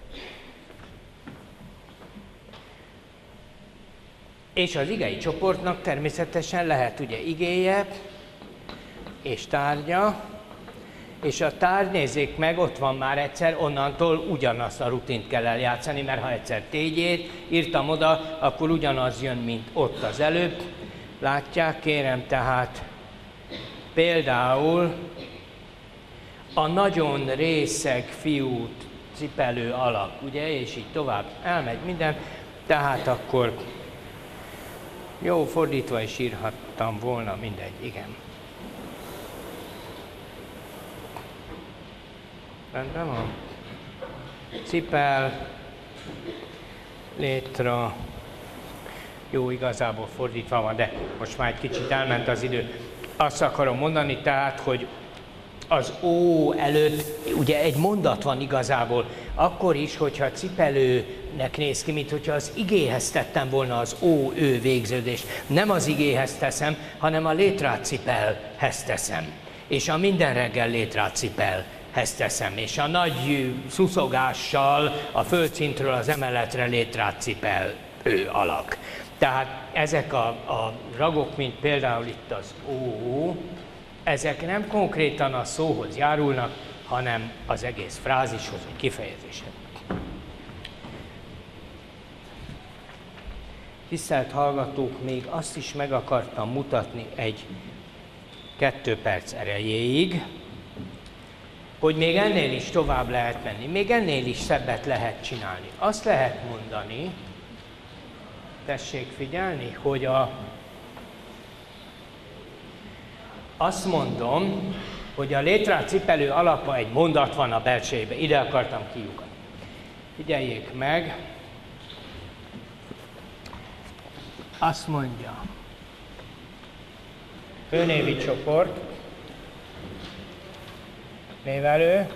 És az igei csoportnak természetesen lehet ugye igéje és tárgya, és a tárgy, nézzék meg, ott van már egyszer, onnantól ugyanazt a rutint kell eljátszani, mert ha egyszer tégyét írtam oda, akkor ugyanaz jön, mint ott az előbb. Látják, kérem, tehát például a nagyon részeg fiút cipelő alak, ugye, és így tovább elmegy minden, tehát akkor jó, fordítva is írhattam volna, mindegy, igen. Rendben van. Cipel, létra, jó, igazából fordítva van, de most már egy kicsit elment az idő. Azt akarom mondani tehát, hogy az ó előtt ugye egy mondat van igazából, akkor is, hogyha cipelőnek néz ki, mint hogyha az igéhez tettem volna az ó, ő végződést. Nem az igéhez teszem, hanem a létrát cipelhez teszem. És a minden reggel létrát cipelhez teszem. És a nagy szuszogással a földszintről az emeletre létrát cipel ő alak. Tehát ezek a, a ragok, mint például itt az ó, ezek nem konkrétan a szóhoz járulnak, hanem az egész frázishoz, vagy kifejezéshez. Tisztelt hallgatók, még azt is meg akartam mutatni egy kettő perc erejéig, hogy még ennél is tovább lehet menni, még ennél is szebbet lehet csinálni. Azt lehet mondani, tessék figyelni, hogy a Azt mondom, hogy a létrát cipelő alapban egy mondat van a belsejében. Ide akartam kiukadni. Figyeljék meg. Azt mondja. Főnévi csoport. Névelő.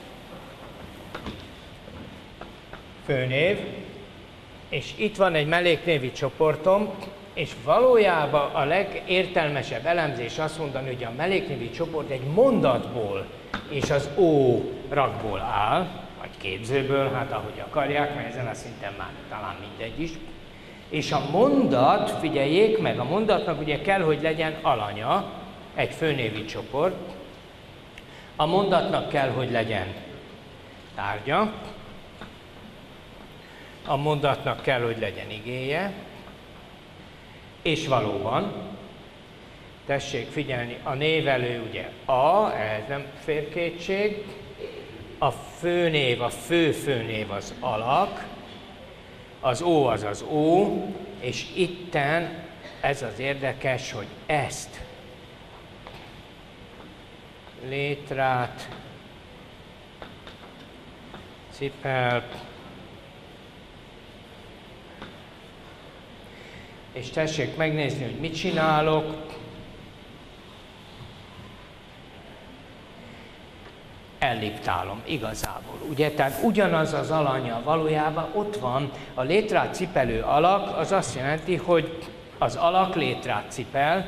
Főnév. És itt van egy melléknévi csoportom. És valójában a legértelmesebb elemzés azt mondani, hogy a melléknévi csoport egy mondatból és az ó ragból áll, vagy képzőből, hát ahogy akarják, mert ezen a szinten már talán mindegy is. És a mondat, figyeljék meg, a mondatnak ugye kell, hogy legyen alanya, egy főnévi csoport. A mondatnak kell, hogy legyen tárgya. A mondatnak kell, hogy legyen igéje. És valóban, tessék figyelni, a névelő ugye a, ehhez nem fér kétség, a főnév, a fő főnév az alak, az ó az az ó, és itten ez az érdekes, hogy ezt létrát cipel, és tessék megnézni, hogy mit csinálok. Elliptálom igazából, ugye? Tehát ugyanaz az alanya valójában ott van, a létrát cipelő alak, az azt jelenti, hogy az alak létrát cipel,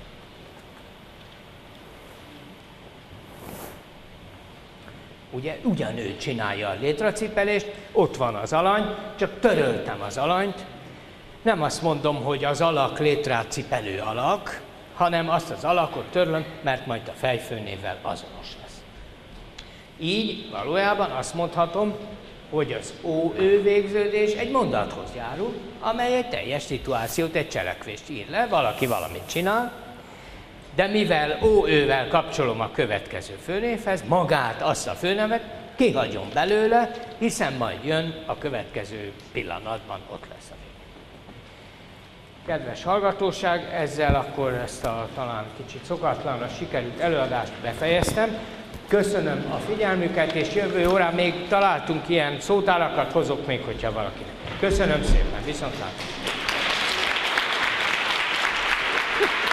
ugye ugyanő csinálja a létracipelést, ott van az alany, csak töröltem az alanyt. Nem azt mondom, hogy az alak létrát cipelő alak, hanem azt az alakot törlöm, mert majd a fejfőnévvel azonos lesz. Így valójában azt mondhatom, hogy az ó-ő végződés egy mondathoz járul, amely egy teljes szituációt, egy cselekvést ír le, valaki valamit csinál, de mivel ó-ővel kapcsolom a következő főnévhez, magát, azt a főnevet kihagyom belőle, hiszen majd jön a következő pillanatban, ott lesz a vége. Kedves hallgatóság, ezzel akkor ezt a talán kicsit szokatlanra sikerült előadást befejeztem. Köszönöm a figyelmüket, és jövő órán még találtunk ilyen szótárakat, hozok még, hogyha valakinek. Köszönöm szépen, viszontlátásra!